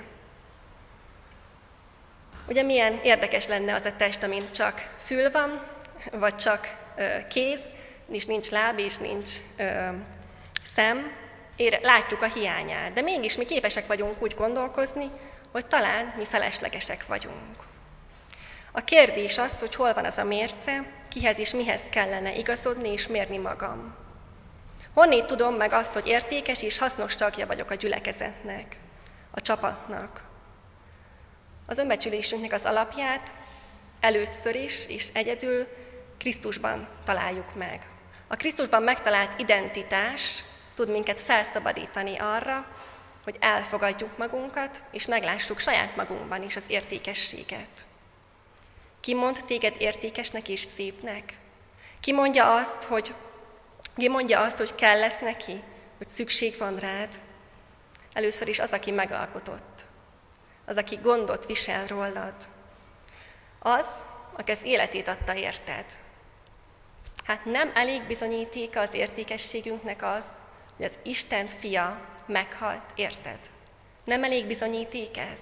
Ugye milyen érdekes lenne az a test, amin csak fül van, vagy csak ö, kéz, és nincs láb, és nincs ö, szem. Ére, látjuk a hiányát, de mégis mi képesek vagyunk úgy gondolkozni, hogy talán mi feleslegesek vagyunk. A kérdés az, hogy hol van az a mérce, kihez és mihez kellene igazodni és mérni magam. Honnét tudom meg azt, hogy értékes és hasznos tagja vagyok a gyülekezetnek, a csapatnak. Az önbecsülésünknek az alapját először is és egyedül Krisztusban találjuk meg. A Krisztusban megtalált identitás tud minket felszabadítani arra, hogy elfogadjuk magunkat, és meglássuk saját magunkban is az értékességet. Ki mond téged értékesnek és szépnek? Ki mondja azt, hogy, ki mondja azt, hogy kell lesz neki, hogy szükség van rád? Először is az, aki megalkotott. Az, aki gondot visel rólad. Az, aki az életét adta érted. Hát nem elég bizonyítéka az értékességünknek az, hogy az Isten fia meghalt érted. Nem elég bizonyíték ez.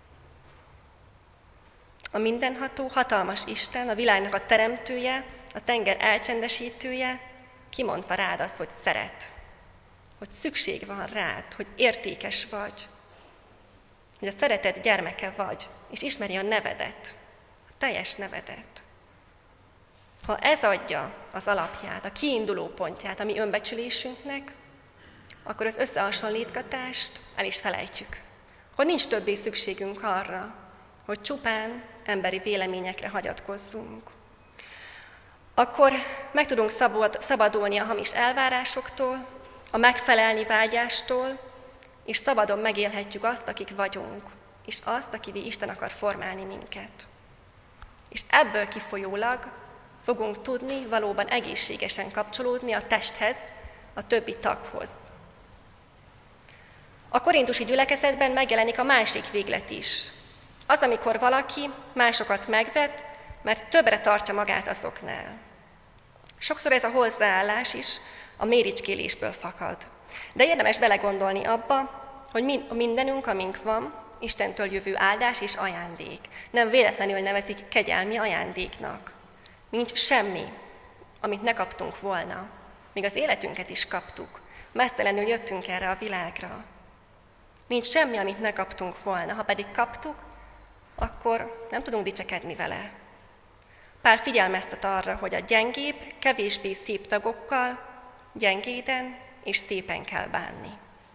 A mindenható, hatalmas Isten, a világnak a teremtője, a tenger elcsendesítője kimondta rád azt, hogy szeret, hogy szükség van rád, hogy értékes vagy, hogy a szeretet gyermeke vagy, és ismeri a nevedet, a teljes nevedet. Ha ez adja az alapját, a kiinduló pontját a mi önbecsülésünknek, akkor az összehasonlítgatást el is felejtjük. Hogy nincs többé szükségünk arra, hogy csupán emberi véleményekre hagyatkozzunk. Akkor meg tudunk szabad, szabadulni a hamis elvárásoktól, a megfelelni vágyástól, és szabadon megélhetjük azt, akik vagyunk, és azt, akivé Isten akar formálni minket. És ebből kifolyólag fogunk tudni valóban egészségesen kapcsolódni a testhez, a többi taghoz. A korintusi gyülekezetben megjelenik a másik véglet is. Az, amikor valaki másokat megvet, mert többre tartja magát azoknál. Sokszor ez a hozzáállás is a méricskélésből fakad. De érdemes belegondolni abba, hogy mindenünk, amink van, Istentől jövő áldás és ajándék. Nem véletlenül nevezik kegyelmi ajándéknak. Nincs semmi, amit ne kaptunk volna. Még az életünket is kaptuk. Meztelenül jöttünk erre a világra. Nincs semmi, amit ne kaptunk volna. Ha pedig kaptuk, akkor nem tudunk dicsekedni vele. Pál figyelmeztet arra, hogy a gyengébb, kevésbé szép tagokkal gyengéden és szépen kell bánni.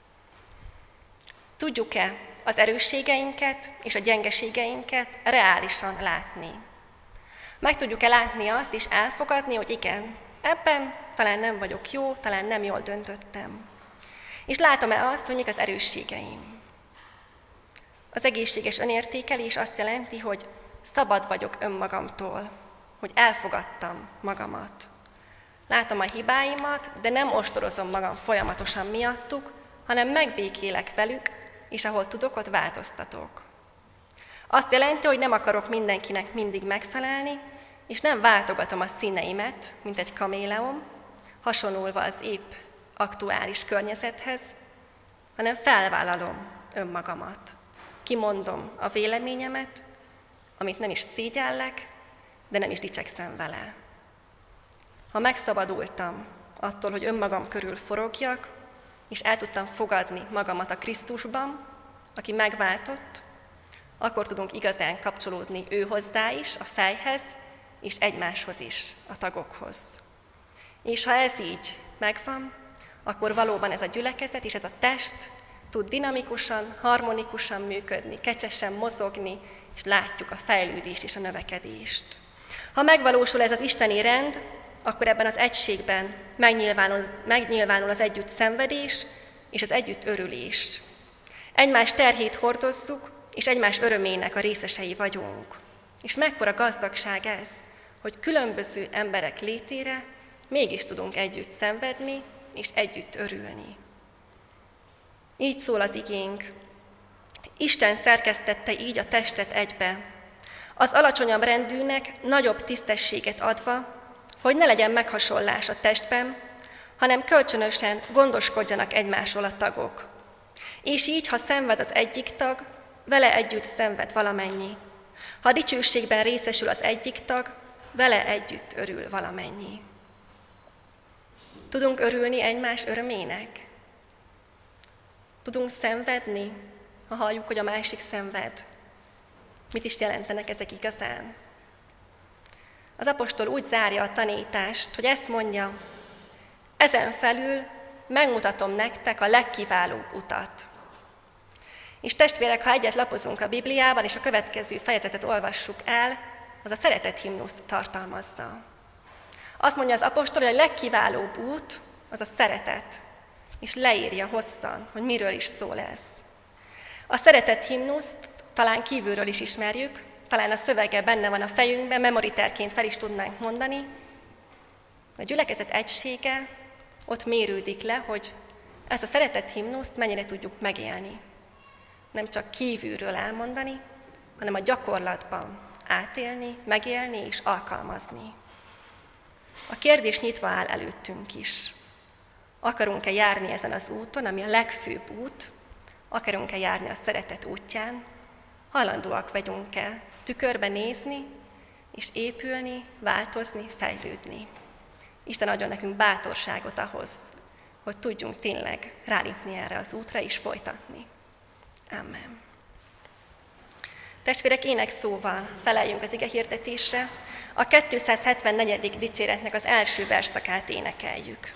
Tudjuk-e az erősségeinket és a gyengeségeinket reálisan látni? Meg tudjuk-e látni azt és elfogadni, hogy igen, ebben talán nem vagyok jó, talán nem jól döntöttem. És látom-e azt, hogy mik az erősségeim? Az egészséges önértékelés azt jelenti, hogy szabad vagyok önmagamtól, hogy elfogadtam magamat. Látom a hibáimat, de nem ostorozom magam folyamatosan miattuk, hanem megbékélek velük, és ahol tudok, ott változtatok. Azt jelenti, hogy nem akarok mindenkinek mindig megfelelni, és nem váltogatom a színeimet, mint egy kaméleon, hasonlulva az épp aktuális környezethez, hanem felvállalom önmagamat. Kimondom a véleményemet, amit nem is szégyellek, de nem is dicsekszem vele. Ha megszabadultam attól, hogy önmagam körül forogjak, és el tudtam fogadni magamat a Krisztusban, aki megváltott, akkor tudunk igazán kapcsolódni ő hozzá is, a fejhez, és egymáshoz is, a tagokhoz. És ha ez így megvan, akkor valóban ez a gyülekezet és ez a test tud dinamikusan, harmonikusan működni, kecsesen mozogni, és látjuk a fejlődést és a növekedést. Ha megvalósul ez az isteni rend, akkor ebben az egységben megnyilvánul, megnyilvánul az együtt szenvedés és az együtt örülés. Egymás terhét hordozzuk, és egymás örömének a részesei vagyunk. És mekkora gazdagság ez, hogy különböző emberek létére mégis tudunk együtt szenvedni, és együtt örülni. Így szól az igénk. Isten szerkesztette így a testet egybe, az alacsonyabb rendűnek nagyobb tisztességet adva, hogy ne legyen meghasonlás a testben, hanem kölcsönösen gondoskodjanak egymásról a tagok. És így, ha szenved az egyik tag, vele együtt szenved valamennyi. Ha dicsőségben részesül az egyik tag, vele együtt örül valamennyi. Tudunk örülni egymás örömének? Tudunk szenvedni, ha halljuk, hogy a másik szenved? Mit is jelentenek ezek igazán? Az apostol úgy zárja a tanítást, hogy ezt mondja: ezen felül megmutatom nektek a legkiválóbb utat. És testvérek, ha egyet lapozunk a Bibliában, és a következő fejezetet olvassuk el, az a szeretet himnuszt tartalmazza. Azt mondja az apostol, hogy a legkiválóbb út az a szeretet, és leírja hosszan, hogy miről is szól ez. A szeretet himnuszt talán kívülről is ismerjük, talán a szövege benne van a fejünkben, memoriterként fel is tudnánk mondani. A gyülekezet egysége ott mérődik le, hogy ezt a szeretet himnuszt mennyire tudjuk megélni. Nem csak kívülről elmondani, hanem a gyakorlatban átélni, megélni és alkalmazni. A kérdés nyitva áll előttünk is. Akarunk-e járni ezen az úton, ami a legfőbb út? Akarunk-e járni a szeretet útján? Hajlandóak vagyunk-e tükörbe nézni, és épülni, változni, fejlődni? Isten adjon nekünk bátorságot ahhoz, hogy tudjunk tényleg rálépni erre az útra és folytatni. Amen. Testvérek, énekszóval feleljünk az ige hirdetésre. A kétszázhetvennegyedik dicséretnek az első versszakát énekeljük.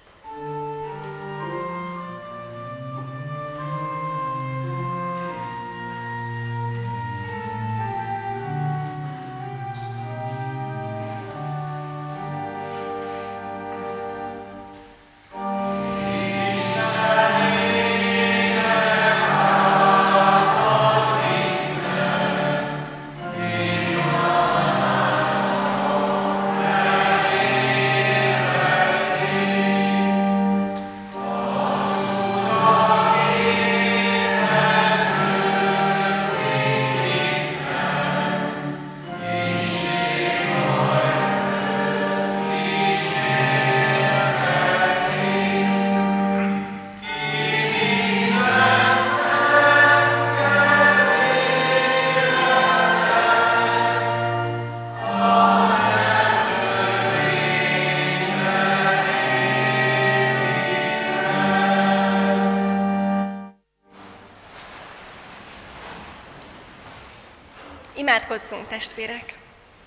Imádkozzunk, testvérek!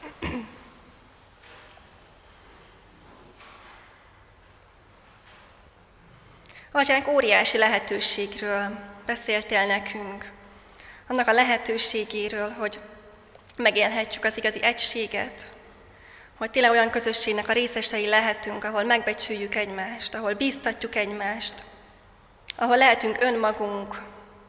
Atyánk, óriási lehetőségről beszéltél nekünk, annak a lehetőségéről, hogy megélhetjük az igazi egységet, hogy tényleg olyan közösségnek a részesei lehetünk, ahol megbecsüljük egymást, ahol bíztatjuk egymást, ahol lehetünk önmagunk.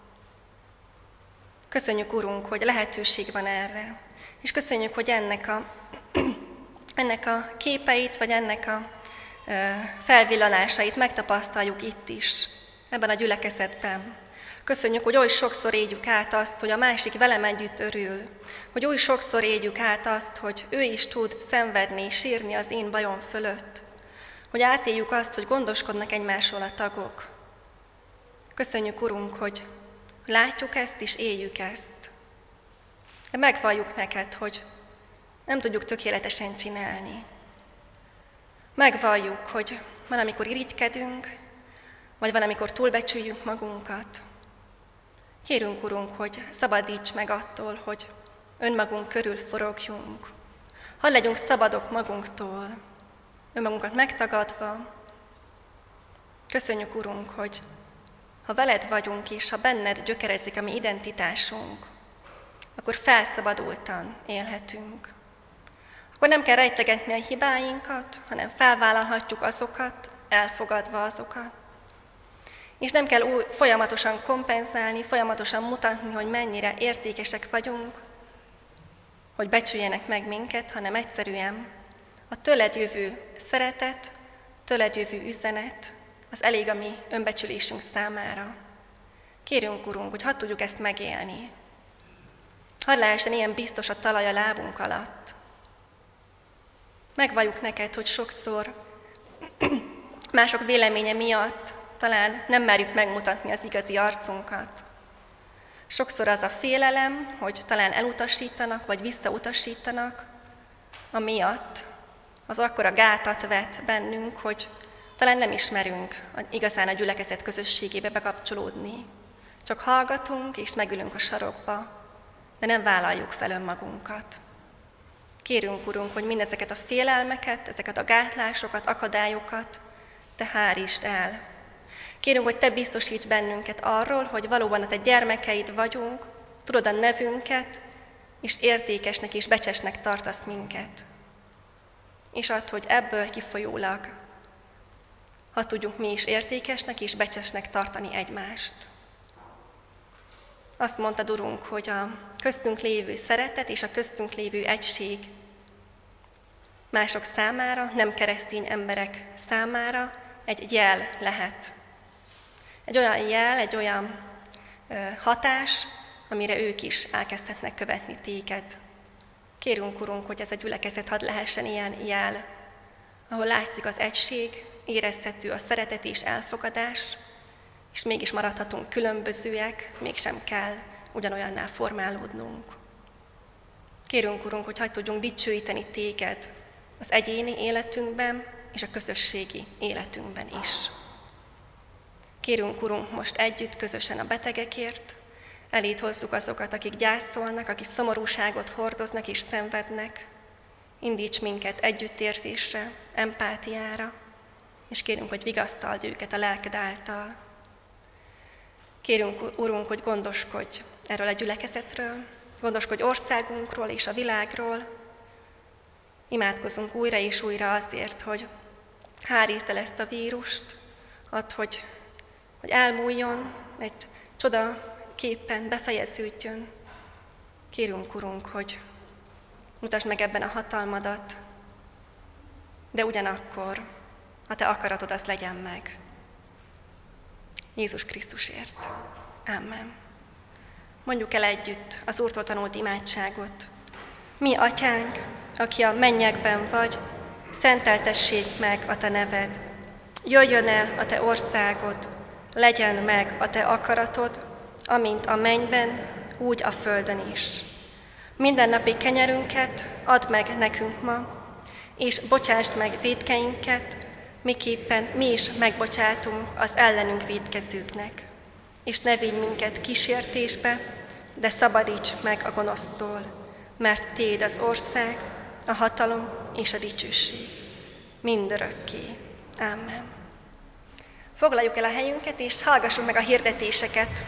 Köszönjük, Urunk, hogy lehetőség van erre, és köszönjük, hogy ennek a, ennek a képeit, vagy ennek a felvillanásait megtapasztaljuk itt is, ebben a gyülekezetben. Köszönjük, hogy oly sokszor éljük át azt, hogy a másik velem együtt örül, hogy oly sokszor éljük át azt, hogy ő is tud szenvedni és sírni az én bajom fölött, hogy átéljük azt, hogy gondoskodnak egymásról a tagok. Köszönjük, Urunk, hogy látjuk ezt és éljük ezt. De megvalljuk neked, hogy nem tudjuk tökéletesen csinálni. Megvalljuk, hogy van, amikor irigykedünk, vagy van, amikor túlbecsüljük magunkat. Kérünk, Urunk, hogy szabadíts meg attól, hogy önmagunk körül forogjunk. Hadd legyünk szabadok magunktól, önmagunkat megtagadva. Köszönjük, Urunk, hogy ha veled vagyunk, és ha benned gyökerezik a mi identitásunk, akkor felszabadultan élhetünk. akkor nem kell rejtegetni a hibáinkat, hanem felvállalhatjuk azokat, elfogadva azokat. És nem kell új, folyamatosan kompenzálni, folyamatosan mutatni, hogy mennyire értékesek vagyunk, hogy becsüljenek meg minket, hanem egyszerűen a tőled jövő szeretet, tőled jövő üzenet, az elég a mi önbecsülésünk számára. Kérünk, Urunk, hogy hadd tudjuk ezt megélni. Hadd lehessen ilyen biztos a talaj a lábunk alatt. Megvalljuk neked, hogy sokszor mások véleménye miatt talán nem merjük megmutatni az igazi arcunkat. Sokszor az a félelem, hogy talán elutasítanak, vagy visszautasítanak, amiatt az akkora gátat vet bennünk, hogy talán nem ismerünk igazán a gyülekezet közösségébe bekapcsolódni. Csak hallgatunk és megülünk a sarokba, de nem vállaljuk fel önmagunkat. Kérünk, Urunk, hogy mindezeket a félelmeket, ezeket a gátlásokat, akadályokat Te hárítsd el. Kérünk, hogy Te biztosíts bennünket arról, hogy valóban a Te gyermekeid vagyunk, tudod a nevünket, és értékesnek és becsesnek tartasz minket. És add, hogy ebből kifolyólag, ha tudjuk mi is értékesnek és becsesnek tartani egymást. Azt mondtad, Urunk, hogy a köztünk lévő szeretet és a köztünk lévő egység mások számára, nem keresztény emberek számára egy jel lehet. Egy olyan jel, egy olyan hatás, amire ők is elkezdhetnek követni téged. Kérünk, Urunk, hogy ez a gyülekezet hadd lehessen ilyen jel, ahol látszik az egység, érezhető a szeretet és elfogadás, és mégis maradhatunk különbözőek, mégsem kell ugyanolyanná formálódnunk. Kérünk, Urunk, hogy hadd tudjunk dicsőíteni téged az egyéni életünkben és a közösségi életünkben is. Kérünk, Urunk, most együtt, közösen a betegekért, eléd hozzuk azokat, akik gyászolnak, akik szomorúságot hordoznak és szenvednek. Indíts minket együttérzésre, empátiára, és kérünk, hogy vigasztald őket a lelked által. Kérünk, Urunk, hogy gondoskodj erről a gyülekezetről, gondoskodj országunkról és a világról. Imádkozunk újra és újra azért, hogy hárítsd el ezt a vírust, add, hogy, hogy elmúljon, egy csodaképpen befejeződjön. Kérünk, Urunk, hogy mutasd meg ebben a hatalmadat, de ugyanakkor a Te akaratod, az legyen meg. Jézus Krisztusért. Amen. Mondjuk el együtt az Úrtól tanult imádságot. Mi, Atyánk, aki a mennyekben vagy, szenteltessék meg a Te neved. Jöjjön el a Te országod, legyen meg a Te akaratod, amint a mennyben, úgy a földön is. Mindennapi kenyerünket add meg nekünk ma, és bocsásd meg vétkeinket, miképpen mi is megbocsátunk az ellenünk vétkezőknek. És ne vigy minket kísértésbe, de szabadíts meg a gonosztól, mert Tiéd az ország, a hatalom és a dicsőség. Mindörökké. Amen. Foglaljuk el a helyünket, és hallgassuk meg a hirdetéseket.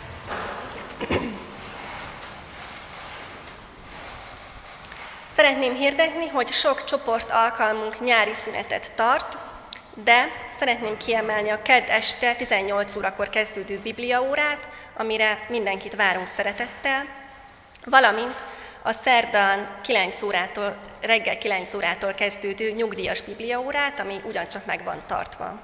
Szeretném hirdetni, hogy sok csoport alkalmunk nyári szünetet tart, de szeretném kiemelni a kedd este tizennyolc órakor kezdődő bibliaórát, amire mindenkit várunk szeretettel, valamint a szerdán kilenc órától, reggel kilenc órától kezdődő nyugdíjas bibliaórát, ami ugyancsak meg van tartva.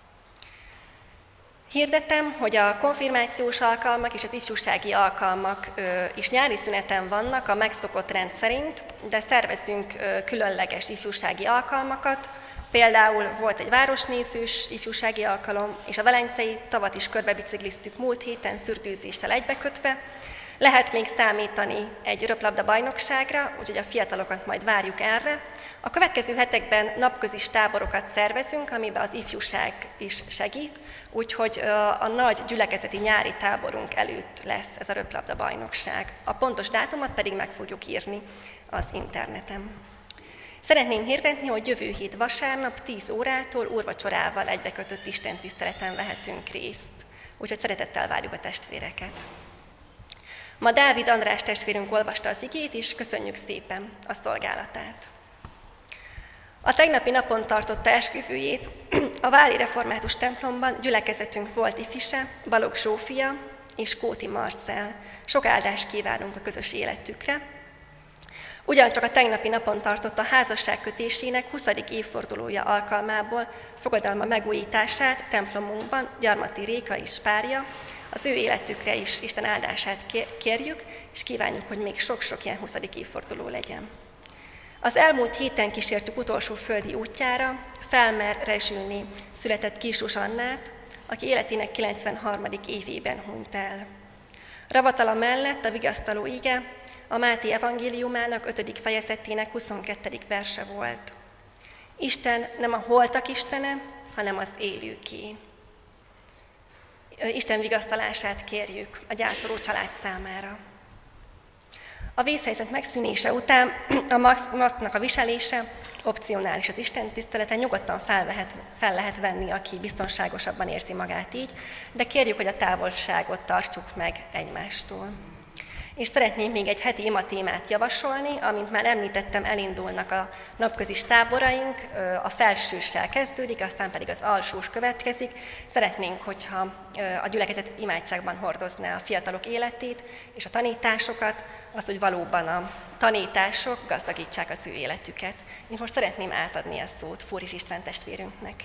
Hirdetem, hogy a konfirmációs alkalmak és az ifjúsági alkalmak ö, is nyári szüneten vannak a megszokott rend szerint, de szervezünk ö, különleges ifjúsági alkalmakat. Például volt egy városnézős ifjúsági alkalom, és a velencei tavat is körbebicikliztük múlt héten fürdőzéssel egybekötve. Lehet még számítani egy röplabda bajnokságra, úgyhogy a fiatalokat majd várjuk erre. A következő hetekben napközis táborokat szervezünk, amiben az ifjúság is segít, úgyhogy a nagy gyülekezeti nyári táborunk előtt lesz ez a röplabda bajnokság. A pontos dátumot pedig meg fogjuk írni az interneten. Szeretném hirdetni, hogy jövő hét vasárnap tíz órától úrvacsorával egybekötött istentiszteleten vehetünk részt, úgyhogy szeretettel várjuk a testvéreket. Ma Dávid András testvérünk olvasta az igét, és köszönjük szépen a szolgálatát. A tegnapi napon tartotta esküvőjét a váli református templomban gyülekezetünk volt ifise, Balogh Zsófia és Kóti Marcell. Sok áldást kívánunk a közös életükre. Ugyancsak a tegnapi napon tartott a házasság kötésének huszadik évfordulója alkalmából fogadalma megújítását templomunkban Gyarmati Réka és párja, az ő életükre is Isten áldását kérjük, és kívánjuk, hogy még sok-sok ilyen huszadik évforduló legyen. Az elmúlt héten kísértük utolsó földi útjára Felmer Rezsőné született Kis Zsuzsannát, aki életének kilencvenharmadik évében hunyt el. Ravatala mellett a vigasztaló ige a Máté evangéliumának ötödik fejezetének huszonkettedik verse volt. Isten nem a holtak istene, hanem az élőké. Isten vigasztalását kérjük a gyászoló család számára. A vészhelyzet megszűnése után a maszknak a viselése opcionális az Isten tiszteleten, nyugodtan felvehet, fel lehet venni, aki biztonságosabban érzi magát így, de kérjük, hogy a távolságot tartsuk meg egymástól. És szeretném még egy heti imatémát javasolni, amint már említettem, elindulnak a napközis táboraink, a felsőssel kezdődik, aztán pedig az alsós következik. Szeretnénk, hogyha a gyülekezet imádságban hordozná a fiatalok életét és a tanításokat, az, hogy valóban a tanítások gazdagítsák az ő életüket. Én most szeretném átadni a szót Fóris István testvérünknek.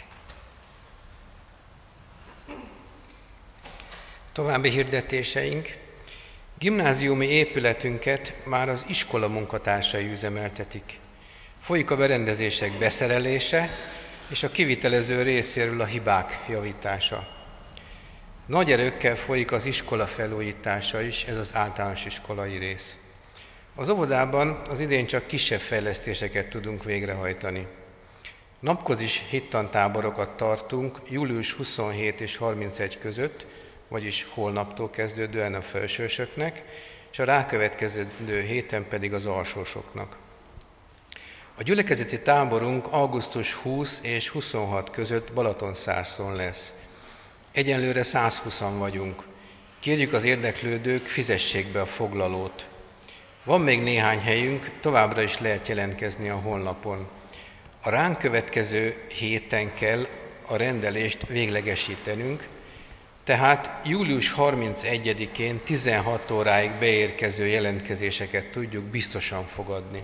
További hirdetéseink. Gimnáziumi épületünket már az iskola munkatársai üzemeltetik. Folyik a berendezések beszerelése és a kivitelező részéről a hibák javítása. Nagy erőkkel folyik az iskola felújítása is, ez az általános iskolai rész. Az óvodában az idén csak kisebb fejlesztéseket tudunk végrehajtani. Napkozis hittantáborokat tartunk július huszonhét és harmincegy között, vagyis holnaptól kezdődően a felsősöknek, és a rákövetkező héten pedig az alsósoknak. A gyülekezeti táborunk augusztus huszadika és huszonhatodika között Balatonszárszon lesz. Egyenlőre százhúszan vagyunk. Kérjük az érdeklődők, fizessék be a foglalót. Van még néhány helyünk, továbbra is lehet jelentkezni a honlapon. A ránk következő héten kell a rendelést véglegesítenünk, tehát július harmincegyedikén tizenhat óráig beérkező jelentkezéseket tudjuk biztosan fogadni.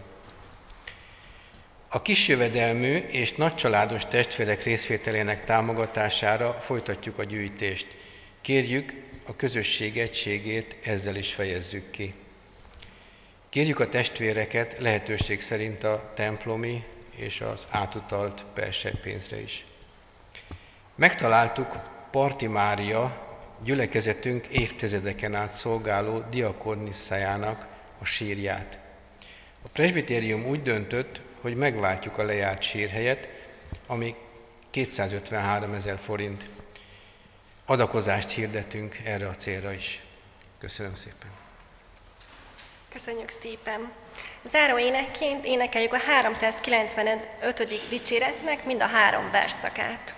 A kisjövedelmű és nagycsaládos testvérek részvételének támogatására folytatjuk a gyűjtést. Kérjük, a közösség egységét ezzel is fejezzük ki. Kérjük a testvéreket lehetőség szerint a templomi és az átutalt persejpénzre is. Megtaláltuk Parti Mária, gyülekezetünk évtizedeken át szolgáló diakonisszájának a sírját. A presbitérium úgy döntött, hogy megváltjuk a lejárt sírhelyet, ami kétszázötvenhárom ezer forint. Adakozást hirdetünk erre a célra is. Köszönöm szépen! Köszönjük szépen! Záró énekként énekeljük a háromszázkilencvenötödik dicséretnek mind a három versszakát.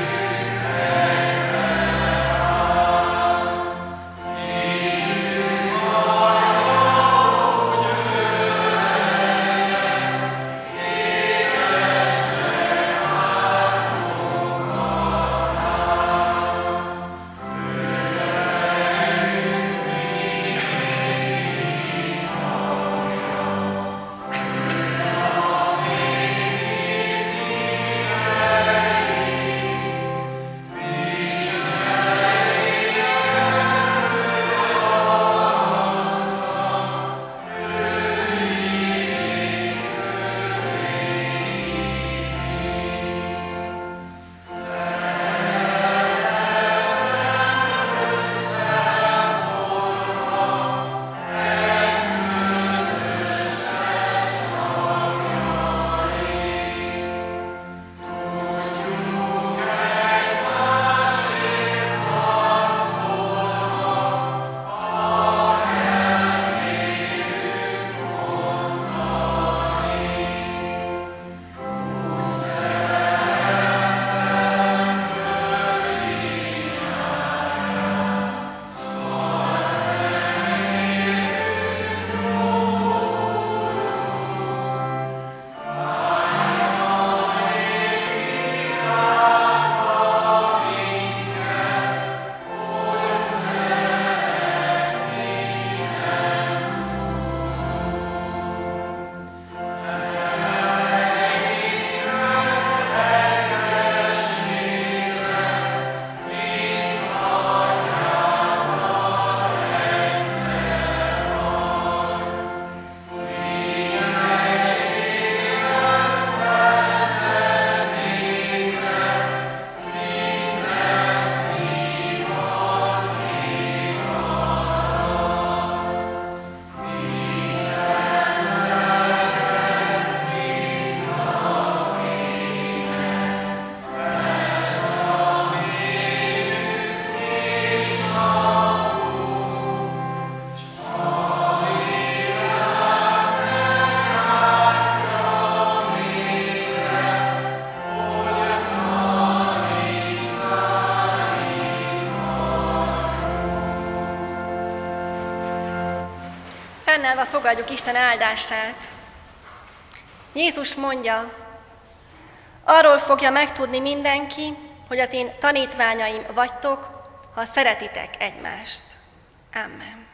Amen. Fennállva fogadjuk Isten áldását. Jézus mondja, arról fogja megtudni mindenki, hogy az én tanítványaim vagytok, ha szeretitek egymást. Amen.